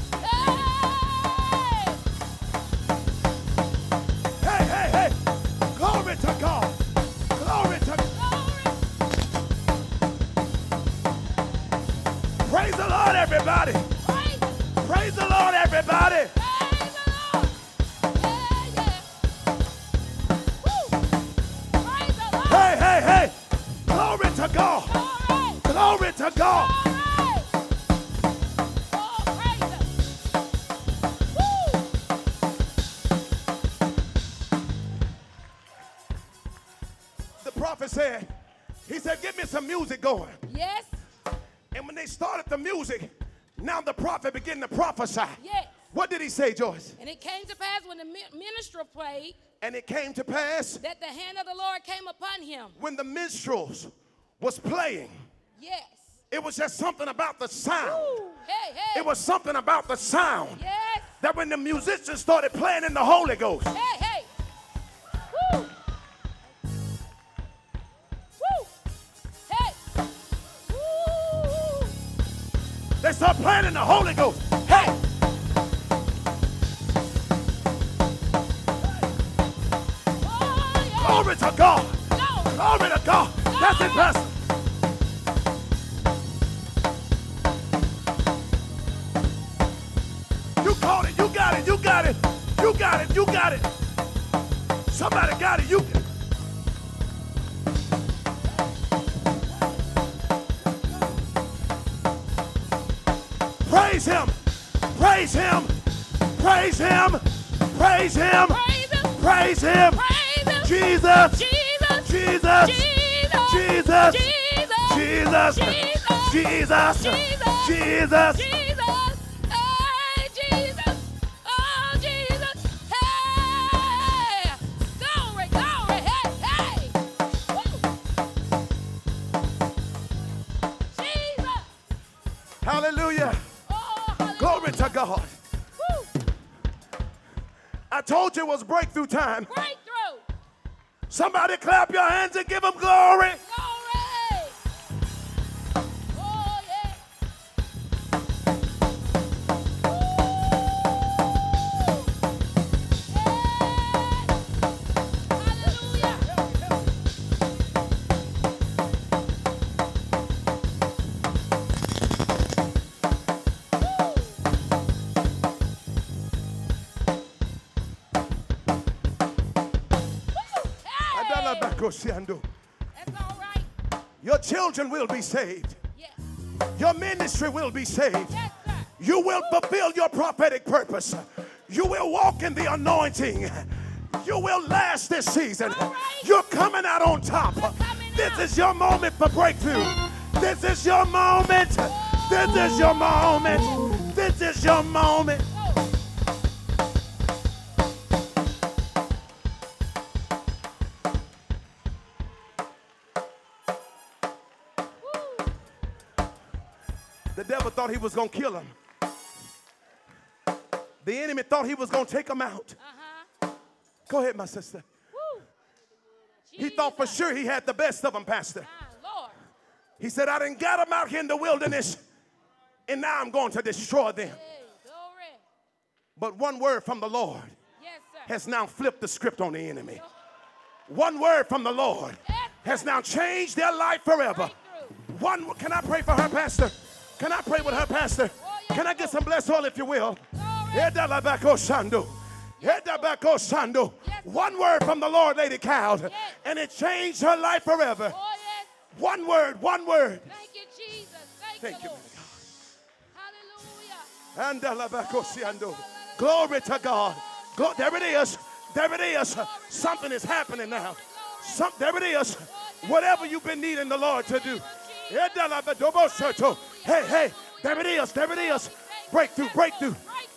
S2: Hey.
S4: Hey. Glory to God. Glory to God. Praise the Lord, everybody.
S2: Praise him.
S4: Praise the Lord, everybody.
S2: Praise the Lord. Yeah, yeah. Woo. Praise the Lord.
S4: Hey. Glory to God.
S2: Glory.
S4: Glory to God.
S2: Glory. Oh, praise him. Woo.
S4: The prophet said, he said, get me some music going.
S2: Yes.
S4: And when they started the music, now the prophet began to prophesy.
S2: Yes.
S4: What did he say, Joyce?
S2: And it came to pass when the minstrel played
S4: And it came to pass
S2: that the hand of the Lord came upon him.
S4: when the minstrels was playing,
S2: Yes.
S4: it was just something about the sound.
S2: Woo. Hey, hey.
S4: It was something about the sound
S2: Yes.
S4: that when the musicians started playing in the Holy Ghost,
S2: Hey, hey. Woo. Woo. Hey. Woo.
S4: they start playing in the Holy Ghost. Hey!
S2: Oh, yeah.
S4: Glory to God.
S2: Go.
S4: Glory to God. That's it, Pastor. You caught it. You got it. You got it. You got it. You got it. Somebody got it. You. Praise him. Praise him. Praise him. Praise him.
S2: Praise him.
S4: Praise him.
S2: Praise him.
S4: Jesus.
S2: Jesus.
S4: Jesus.
S2: Jesus.
S4: Jesus.
S2: Jesus.
S4: Jesus. Jesus. Jesus.
S2: Jesus. Hey, Jesus. Oh, Jesus. Hey. Glory, glory. Hey, hey. Woo. Jesus.
S4: Hallelujah.
S2: Oh, hallelujah.
S4: Glory to God.
S2: Woo.
S4: I told you it was breakthrough time.
S2: Breakthrough.
S4: Somebody clap your hands and give him glory.
S2: Glory. Oh, yeah.
S4: That's
S2: all right.
S4: Your children will be saved.
S2: Yes.
S4: Your ministry will be saved.
S2: Yes, sir.
S4: You will fulfill your prophetic purpose. You will walk in the anointing. You will last this season.
S2: All right.
S4: You're coming out on top.
S2: coming
S4: This
S2: out.
S4: is your moment for breakthrough. This is your moment. This is your moment. This is your moment.
S2: Oh. Woo.
S4: The devil thought he was going to kill him. The enemy thought he was going to take him out.
S2: Uh-huh.
S4: Go ahead, my sister.
S2: Woo.
S4: He thought for
S2: Jesus.
S4: sure he had the best of them, Pastor.
S2: My Lord.
S4: He said, I done got them out here in the wilderness, and now I'm going to destroy them.
S2: Hey, glory.
S4: But one word from the Lord.
S2: Yes, sir.
S4: has now flipped the script on the enemy. One word from the Lord has now changed their life forever. Can I pray for her, Pastor? Can I pray with her, Pastor? Can I get some blessed oil, if you will? One word from the Lord, Lady Cal, and it changed her life forever. One word, one word.
S2: Thank you, Jesus.
S4: Thank you,
S2: Lord.
S4: Hallelujah. Glory to God. There it is. There it is. Something is happening now. There it is. Whatever you've been needing the Lord to do. Hey, hey. There it is. There it is. Breakthrough, breakthrough.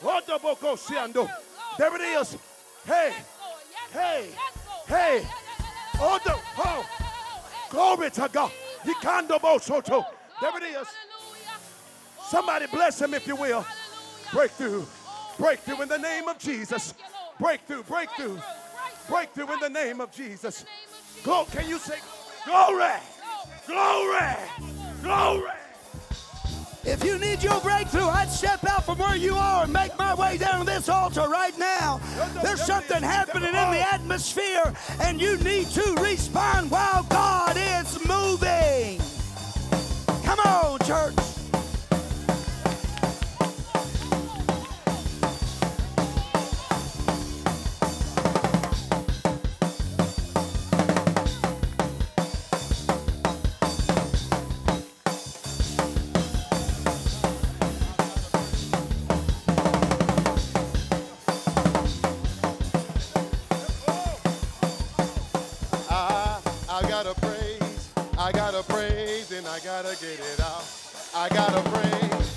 S4: There it is. Hey, hey, hey. Oh, glory to God. There it is. Somebody bless him, if you will. Breakthrough. Breakthrough in the name of Jesus. Breakthrough, breakthrough. Breakthrough in the name of Jesus. Can you say glory? Glory. Glory.
S5: If you need your breakthrough, I'd step out from where you are and make my way down to this altar right now. There's something happening in the atmosphere, and you need to respond while God is moving. Come on, church.
S3: I gotta praise and I gotta get it out. I gotta praise.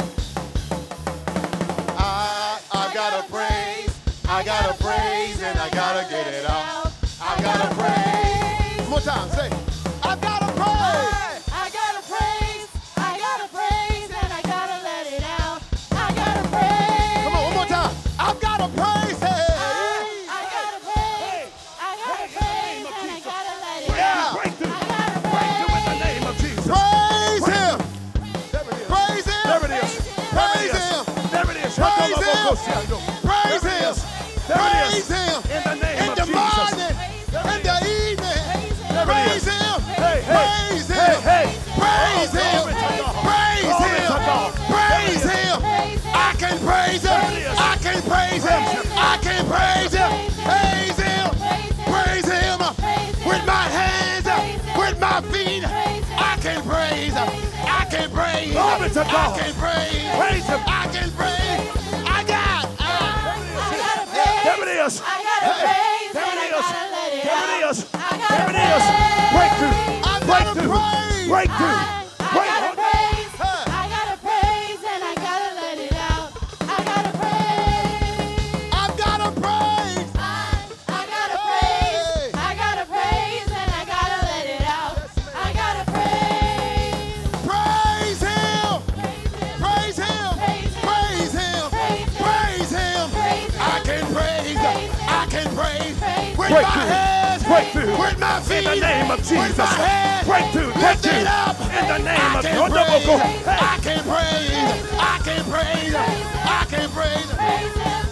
S3: I gotta praise. I gotta praise and I gotta get it out. I gotta praise. One more time, say. I gotta praise.
S6: I gotta praise. I gotta praise and I gotta let it out. I gotta praise.
S3: Come on, one more time. I've gotta praise. Hey.
S6: I gotta praise. I gotta praise and I gotta let it out.
S4: Breakthrough.
S6: I gotta
S4: Breakthrough in the name of Jesus.
S3: Praise him.
S4: Praise him.
S3: Praise him.
S4: There it is.
S3: Praise him.
S4: There it is.
S3: Praise him. Praise
S4: There it
S3: him.
S4: is. There it
S3: Praise
S4: is.
S3: him.
S4: In the name
S3: In
S4: of
S3: the
S4: Jesus.
S3: morning. In the evening.
S4: There it
S3: Praise
S4: is.
S3: him.
S4: Hey, hey.
S3: Praise
S4: Hey,
S3: him.
S4: hey.
S3: Praise
S4: Oh,
S3: him.
S4: glory to God.
S3: Praise
S4: Glory
S3: him.
S4: to God.
S3: Praise him. I can praise him.
S4: There it is.
S3: I can praise him. I can praise him. Praise him. Praise him. With my hands, with my feet, I can praise. I can praise.
S4: Glory to God.
S3: I can praise.
S4: Praise him.
S3: I can praise. I got.
S4: There it is.
S6: I gotta praise
S4: There
S6: and I
S4: it is.
S6: gotta let it
S4: There it
S6: out.
S4: is.
S6: I gotta
S4: There it is.
S6: praise.
S4: Breakthrough.
S3: I gotta
S4: Breakthrough.
S3: praise.
S4: Breakthrough.
S6: I gotta praise. I gotta praise and I gotta let it out. I gotta praise.
S3: I've got to praise.
S6: I gotta praise. I gotta praise and I gotta let it out. I gotta praise.
S3: Praise him. Praise him. Praise him. Praise him. I can praise. I can praise. With my
S4: Breakthrough.
S3: hands.
S4: Breakthrough.
S3: With my feet.
S4: In the name of
S3: With
S4: Jesus.
S3: my hands.
S4: Breakthrough.
S3: Lift
S4: Breakthrough.
S3: it up.
S4: In the name
S3: I
S4: of
S3: can
S4: your
S3: praise.
S4: double go.
S3: I can praise. I can praise. I can praise.
S6: Praise him.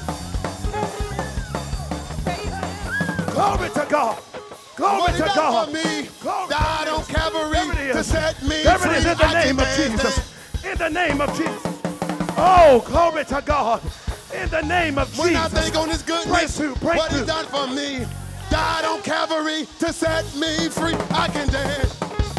S4: Glory to God. Glory
S3: What he
S4: to
S3: done
S4: God.
S3: for me,
S4: Glory.
S3: died on
S4: There it
S3: Calvary
S4: is.
S3: to set me
S4: There
S3: free.
S4: it is in the
S3: I can
S4: name of
S3: dance,
S4: Jesus.
S3: dance.
S4: In the name of Jesus. Oh, glory to God. In the name of
S3: When I
S4: Jesus.
S3: think on his goodness,
S4: Breakthrough,
S3: what
S4: breakthrough.
S3: he's done for me, died on Calvary to set me free. I can dance.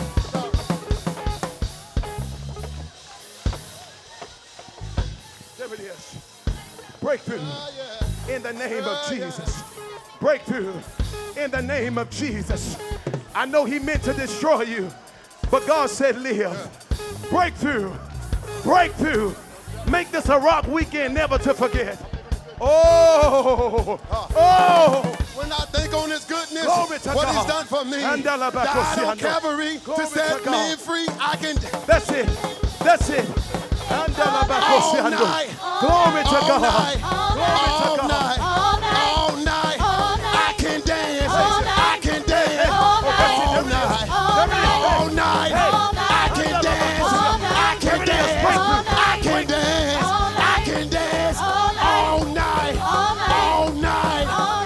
S4: There it is. Breakthrough.
S3: Yeah.
S4: In the name of
S3: Yeah.
S4: Jesus. Breakthrough in the name of Jesus. I know he meant to destroy you, but God said live. Breakthrough. Breakthrough. Make this a rock weekend never to forget. Oh. Oh.
S3: When I think on his goodness,
S4: Glory to
S3: what
S4: God.
S3: he's done for me,
S4: Andala
S3: died
S4: Bakosiando.
S3: on Calvary
S4: Glory
S3: to
S4: to
S3: set me
S4: God.
S3: free. I can dance.
S4: That's it. That's it. Andala Bakosiando.
S3: night.
S4: Glory to
S3: All
S4: God.
S3: night.
S4: Glory to
S3: All
S4: God.
S3: night.
S6: All night.
S3: All night.
S6: All night.
S3: I can dance.
S6: All
S3: I
S6: night.
S3: can dance.
S6: All night.
S3: All night.
S6: All night.
S3: All night.
S6: All night.
S3: I can dance.
S6: All night.
S3: I can dance.
S6: All night.
S3: I can dance.
S6: All
S3: I
S6: night.
S3: can dance.
S6: All night.
S3: All night.
S6: All night.
S3: All night.
S6: All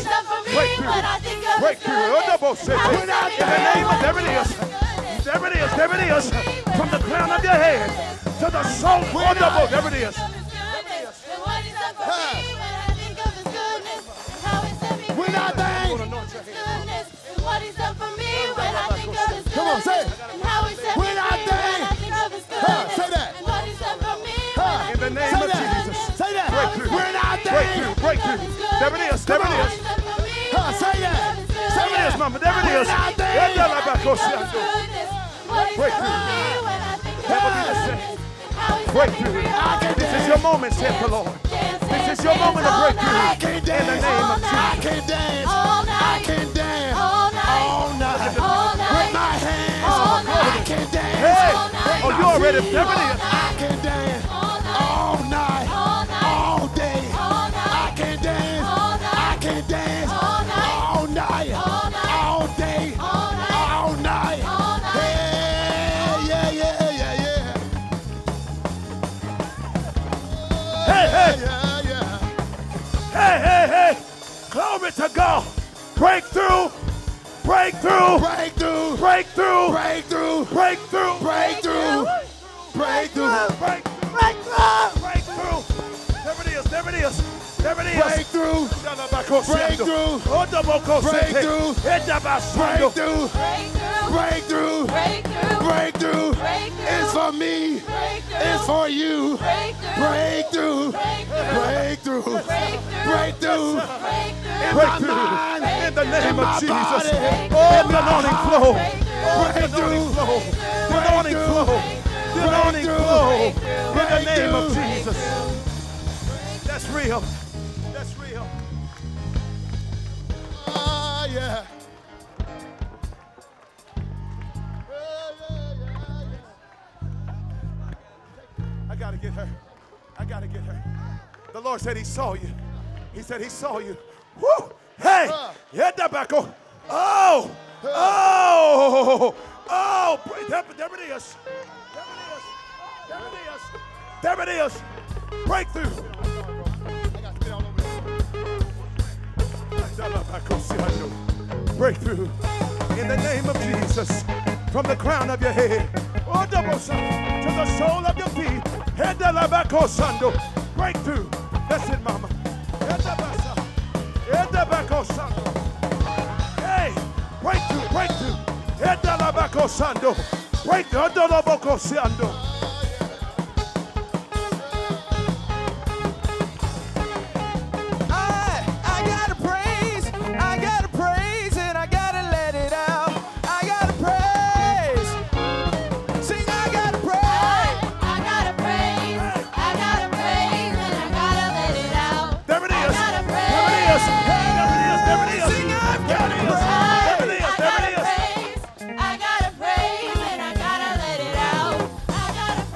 S6: done for me
S4: Breakthrough.
S6: when I think of His
S4: Breakthrough.
S6: goodness. How He
S4: In
S6: set me
S4: the name of,
S6: free
S4: there
S6: when
S4: it
S6: I
S4: is.
S6: think of His goodness.
S4: There it is. There it is. From the crown of your head to the sole of the boat. There it is.
S3: When I think. Come on, say it. When I think. Say that.
S4: In the name
S3: Say
S4: of
S3: that.
S4: Jesus.
S3: Say that.
S4: Breakthrough.
S3: When I
S4: Breakthrough.
S3: think.
S4: Breakthrough. There it is. There it is.
S3: Say that. Say
S4: There it is,
S3: that.
S4: mama. There it is.
S3: When I think.
S4: Breakthrough. Never be the same. Breakthrough. This is your moment, said the Lord. This is your moment of breakthrough.
S3: I can
S4: In
S3: dance.
S4: the name of
S3: I
S4: Jesus.
S3: can dance.
S6: All night.
S3: I can dance.
S6: All night.
S3: All night.
S6: All night.
S3: With my hands.
S6: All night.
S3: I can dance.
S4: Hey.
S6: All night.
S4: Oh, you already. There it is.
S3: I can dance.
S6: All night.
S3: All night.
S6: All night.
S3: All day.
S6: All night.
S3: I can dance.
S6: All night.
S3: I can dance.
S6: All night.
S3: All night.
S6: All night.
S3: All day.
S6: All night.
S3: All night.
S6: All night.
S3: Hey, yeah, yeah, yeah, yeah.
S4: Hey, hey.
S3: Yeah, yeah.
S4: Hey, hey, hey. Glory to God. Breakthrough. Breakthrough.
S3: Breakthrough.
S4: Breakthrough.
S3: Breakthrough.
S4: Breakthrough.
S3: Breakthrough. Breakthrough.
S4: Breakthrough.
S3: Breakthrough.
S4: Breakthrough. There it is. There it is. There it is.
S3: Breakthrough. Breakthrough.
S4: Breakthrough.
S3: Breakthrough. Breakthrough. Breakthrough. It's for me. It's for you. Breakthrough. Breakthrough. Breakthrough. In my mind.
S4: In the name
S3: In my
S4: of Jesus.
S3: body.
S4: Oh,
S3: In
S4: the
S3: my
S4: anointing
S3: heart.
S4: flow.
S3: Breakthrough.
S4: The anointing flow. The anointing flow. In the name of
S3: Breakthrough.
S4: Jesus. That's real. That's real.
S3: Ah, yeah.
S4: I gotta get her. I gotta get her. The Lord said He saw you. He said He saw you. Woo! Hey! Hit that back. Oh! Oh! Oh! Oh! There it is. There it is. There it is. Breakthrough. Breakthrough. In the name of Jesus. From the crown of your head. Oh, double to the sole of your feet. Head to la baco sando. Breakthrough. That's it, mama. Head to baco sando. Hey, breakthrough, breakthrough. Head to la baco sando. Breakthrough. Head to la baco sando.
S7: I gotta praise, and I gotta let it out. I gotta praise, sing, I gotta praise.
S4: There it is. There it is. There it is. There it is.
S7: Sing, I've gotta
S4: There it is. There it is. There it is.
S6: I gotta praise and I gotta let it out. I gotta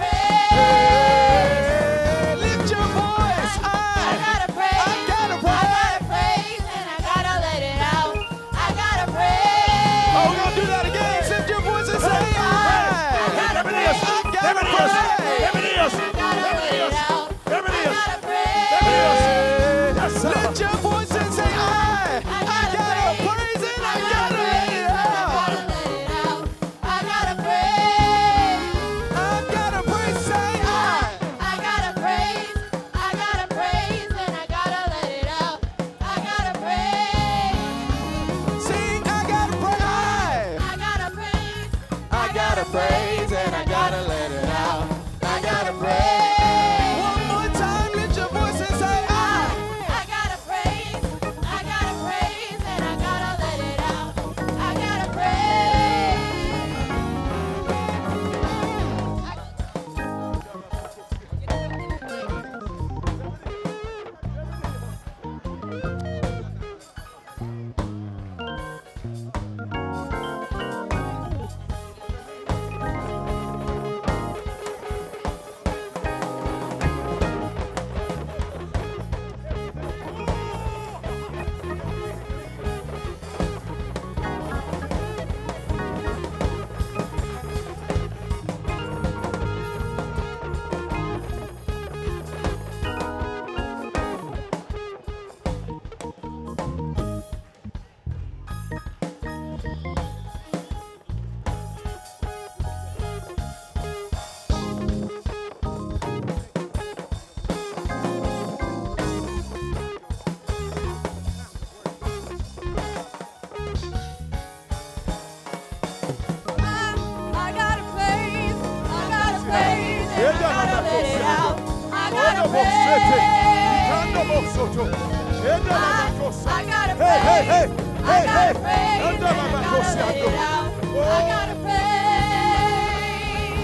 S6: gotta praise. I gotta praise. I gotta let it out. I gotta praise.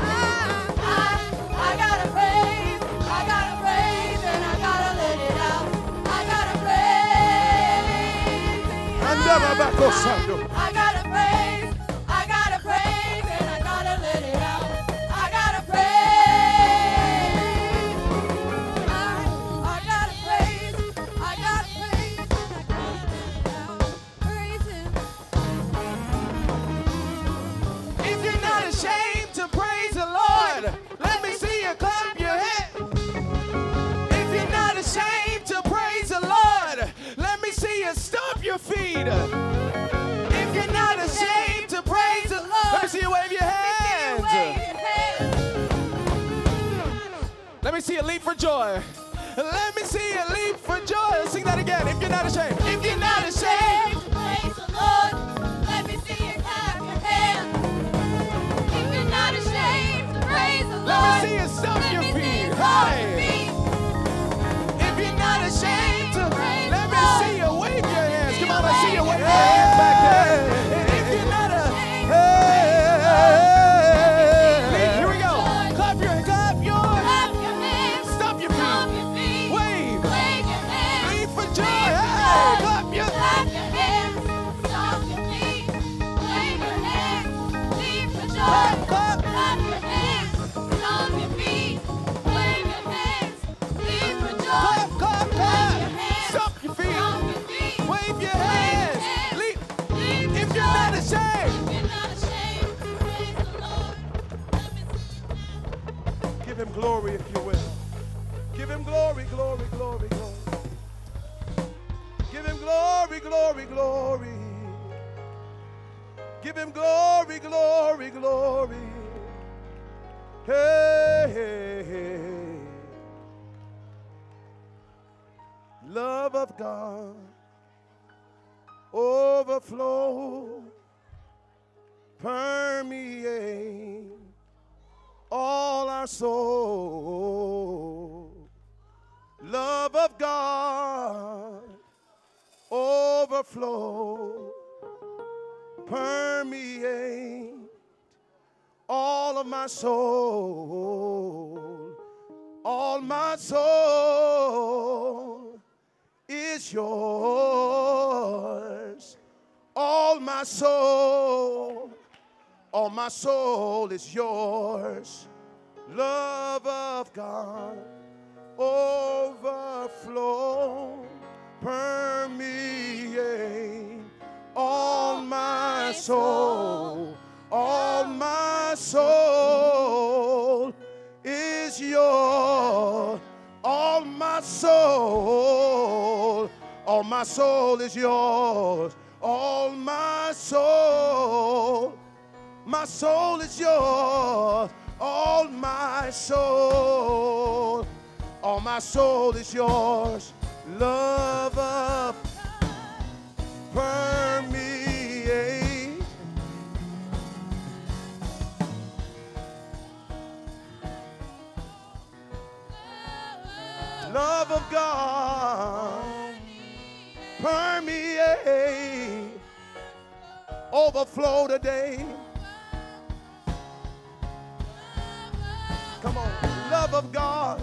S6: I gotta praise. I gotta praise and I gotta let it out. I gotta praise. I gotta praise. I gotta praise and I gotta let it out. I gotta praise. I gotta praise. I gotta praise. Praise Him.
S7: If you're not ashamed to praise the Lord, let me see you clap your hands. If you're not ashamed to praise the Lord, let me see you stomp your feet. If you're not ashamed to praise the Lord, let me see you wave your hands. Let me see you leap for joy. Let me see you leap for joy. Let's sing that again. If you're not ashamed. If you're not ashamed.
S6: To praise the Lord, let me see you clap your hands. If you're not ashamed to praise the Lord,
S7: Let me see you stomp your feet. Hey. If you're not ashamed to, let me see you wave your hands. Come on, I see you wave your hands back there. And if you're not here we go. Clap your
S6: clap your hands,
S7: stomp your
S6: stomp
S7: feet.
S6: your feet,
S7: Wave.
S6: wave your hands,
S7: Leap for joy.
S6: leap
S7: Hey,
S6: for
S7: clap your
S6: clap your hands, stomp your feet, wave your hands, leap for joy.
S7: Clap.
S6: Clap your hands, stomp your feet, wave your hands, leap for joy.
S7: Clap, clap,
S6: Clap
S7: clap.
S6: your hands,
S7: Stomp your feet.
S6: stomp your feet,
S7: Wave your hands. Leap.
S6: leap for
S7: If
S6: joy.
S7: you're not ashamed.
S6: If you're not ashamed, praise the Lord. Let me see you clap.
S4: Give him glory if you will. Give him glory, glory, glory, glory. Give him glory, glory, glory. Give him glory, glory, glory. Hey, hey, hey. Love of God overflow, permeate all our soul. Love of God overflow, permeate all of my soul. All my soul is yours. All my soul is yours. Love of God overflow, permeate all my soul. All my soul is yours. All my soul is yours. All my soul is yours. All my soul is yours. Love of permeate. Love of God permeate, overflow today. Come on, love of God.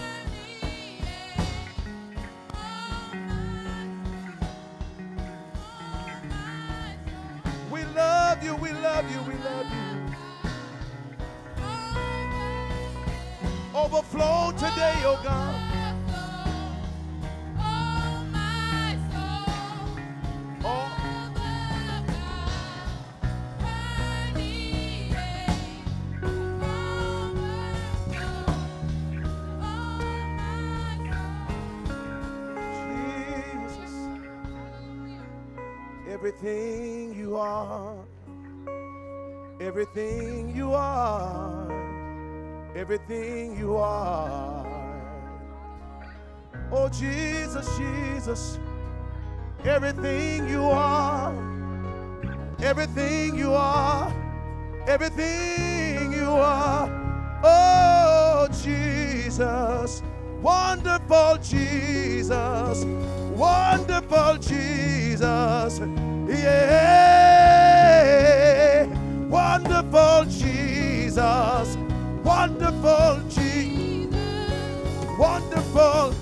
S4: We love you, we love you, we love you. Overflow today, oh God. Everything you are, everything you are, everything you are. Oh Jesus, Jesus, everything you are, everything you are, everything you are. Oh Jesus, Wonderful Jesus, wonderful Jesus, yeah. Wonderful Jesus, wonderful Jesus, wonderful.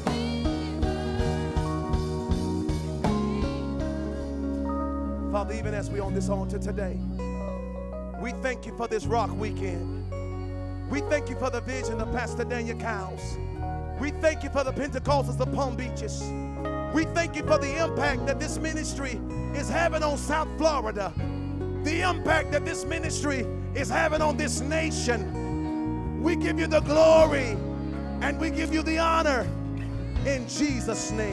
S4: Father, even as we on this altar today, we thank you for this Rock Weekend. We thank you for the vision of Pastor Daniel Cowles. We thank you for the Pentecostals of Palm Beaches. We thank you for the impact that this ministry is having on South Florida. The impact that this ministry is having on this nation. We give you the glory and we give you the honor in Jesus' name.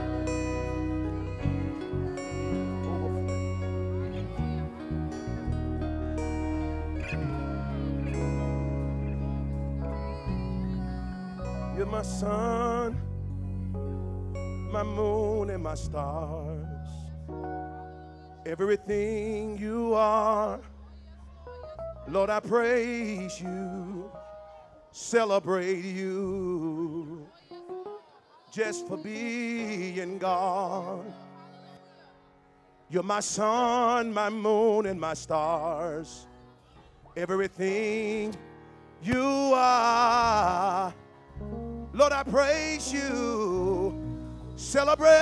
S4: You're my sun, my moon, and my stars. Everything you are, Lord, I praise you, celebrate you, just for being God. You're my sun, my moon, and my stars. Everything you are, Lord, I praise you, celebrate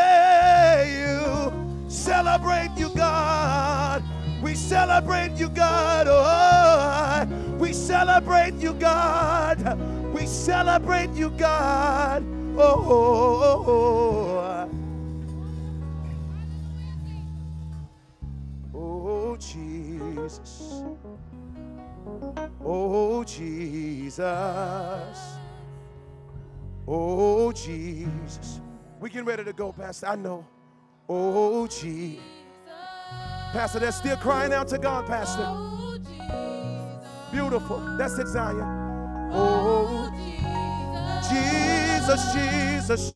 S4: you, God. We celebrate you, God. Oh, we celebrate you, God. We celebrate you, God. Oh, oh, Jesus. Oh, Jesus. Oh, Jesus. We getting ready to go, Pastor. I know. Oh, Jesus. Pastor, they're still crying out to God, Pastor. Beautiful. That's it, Zion. Oh, Jesus, Jesus.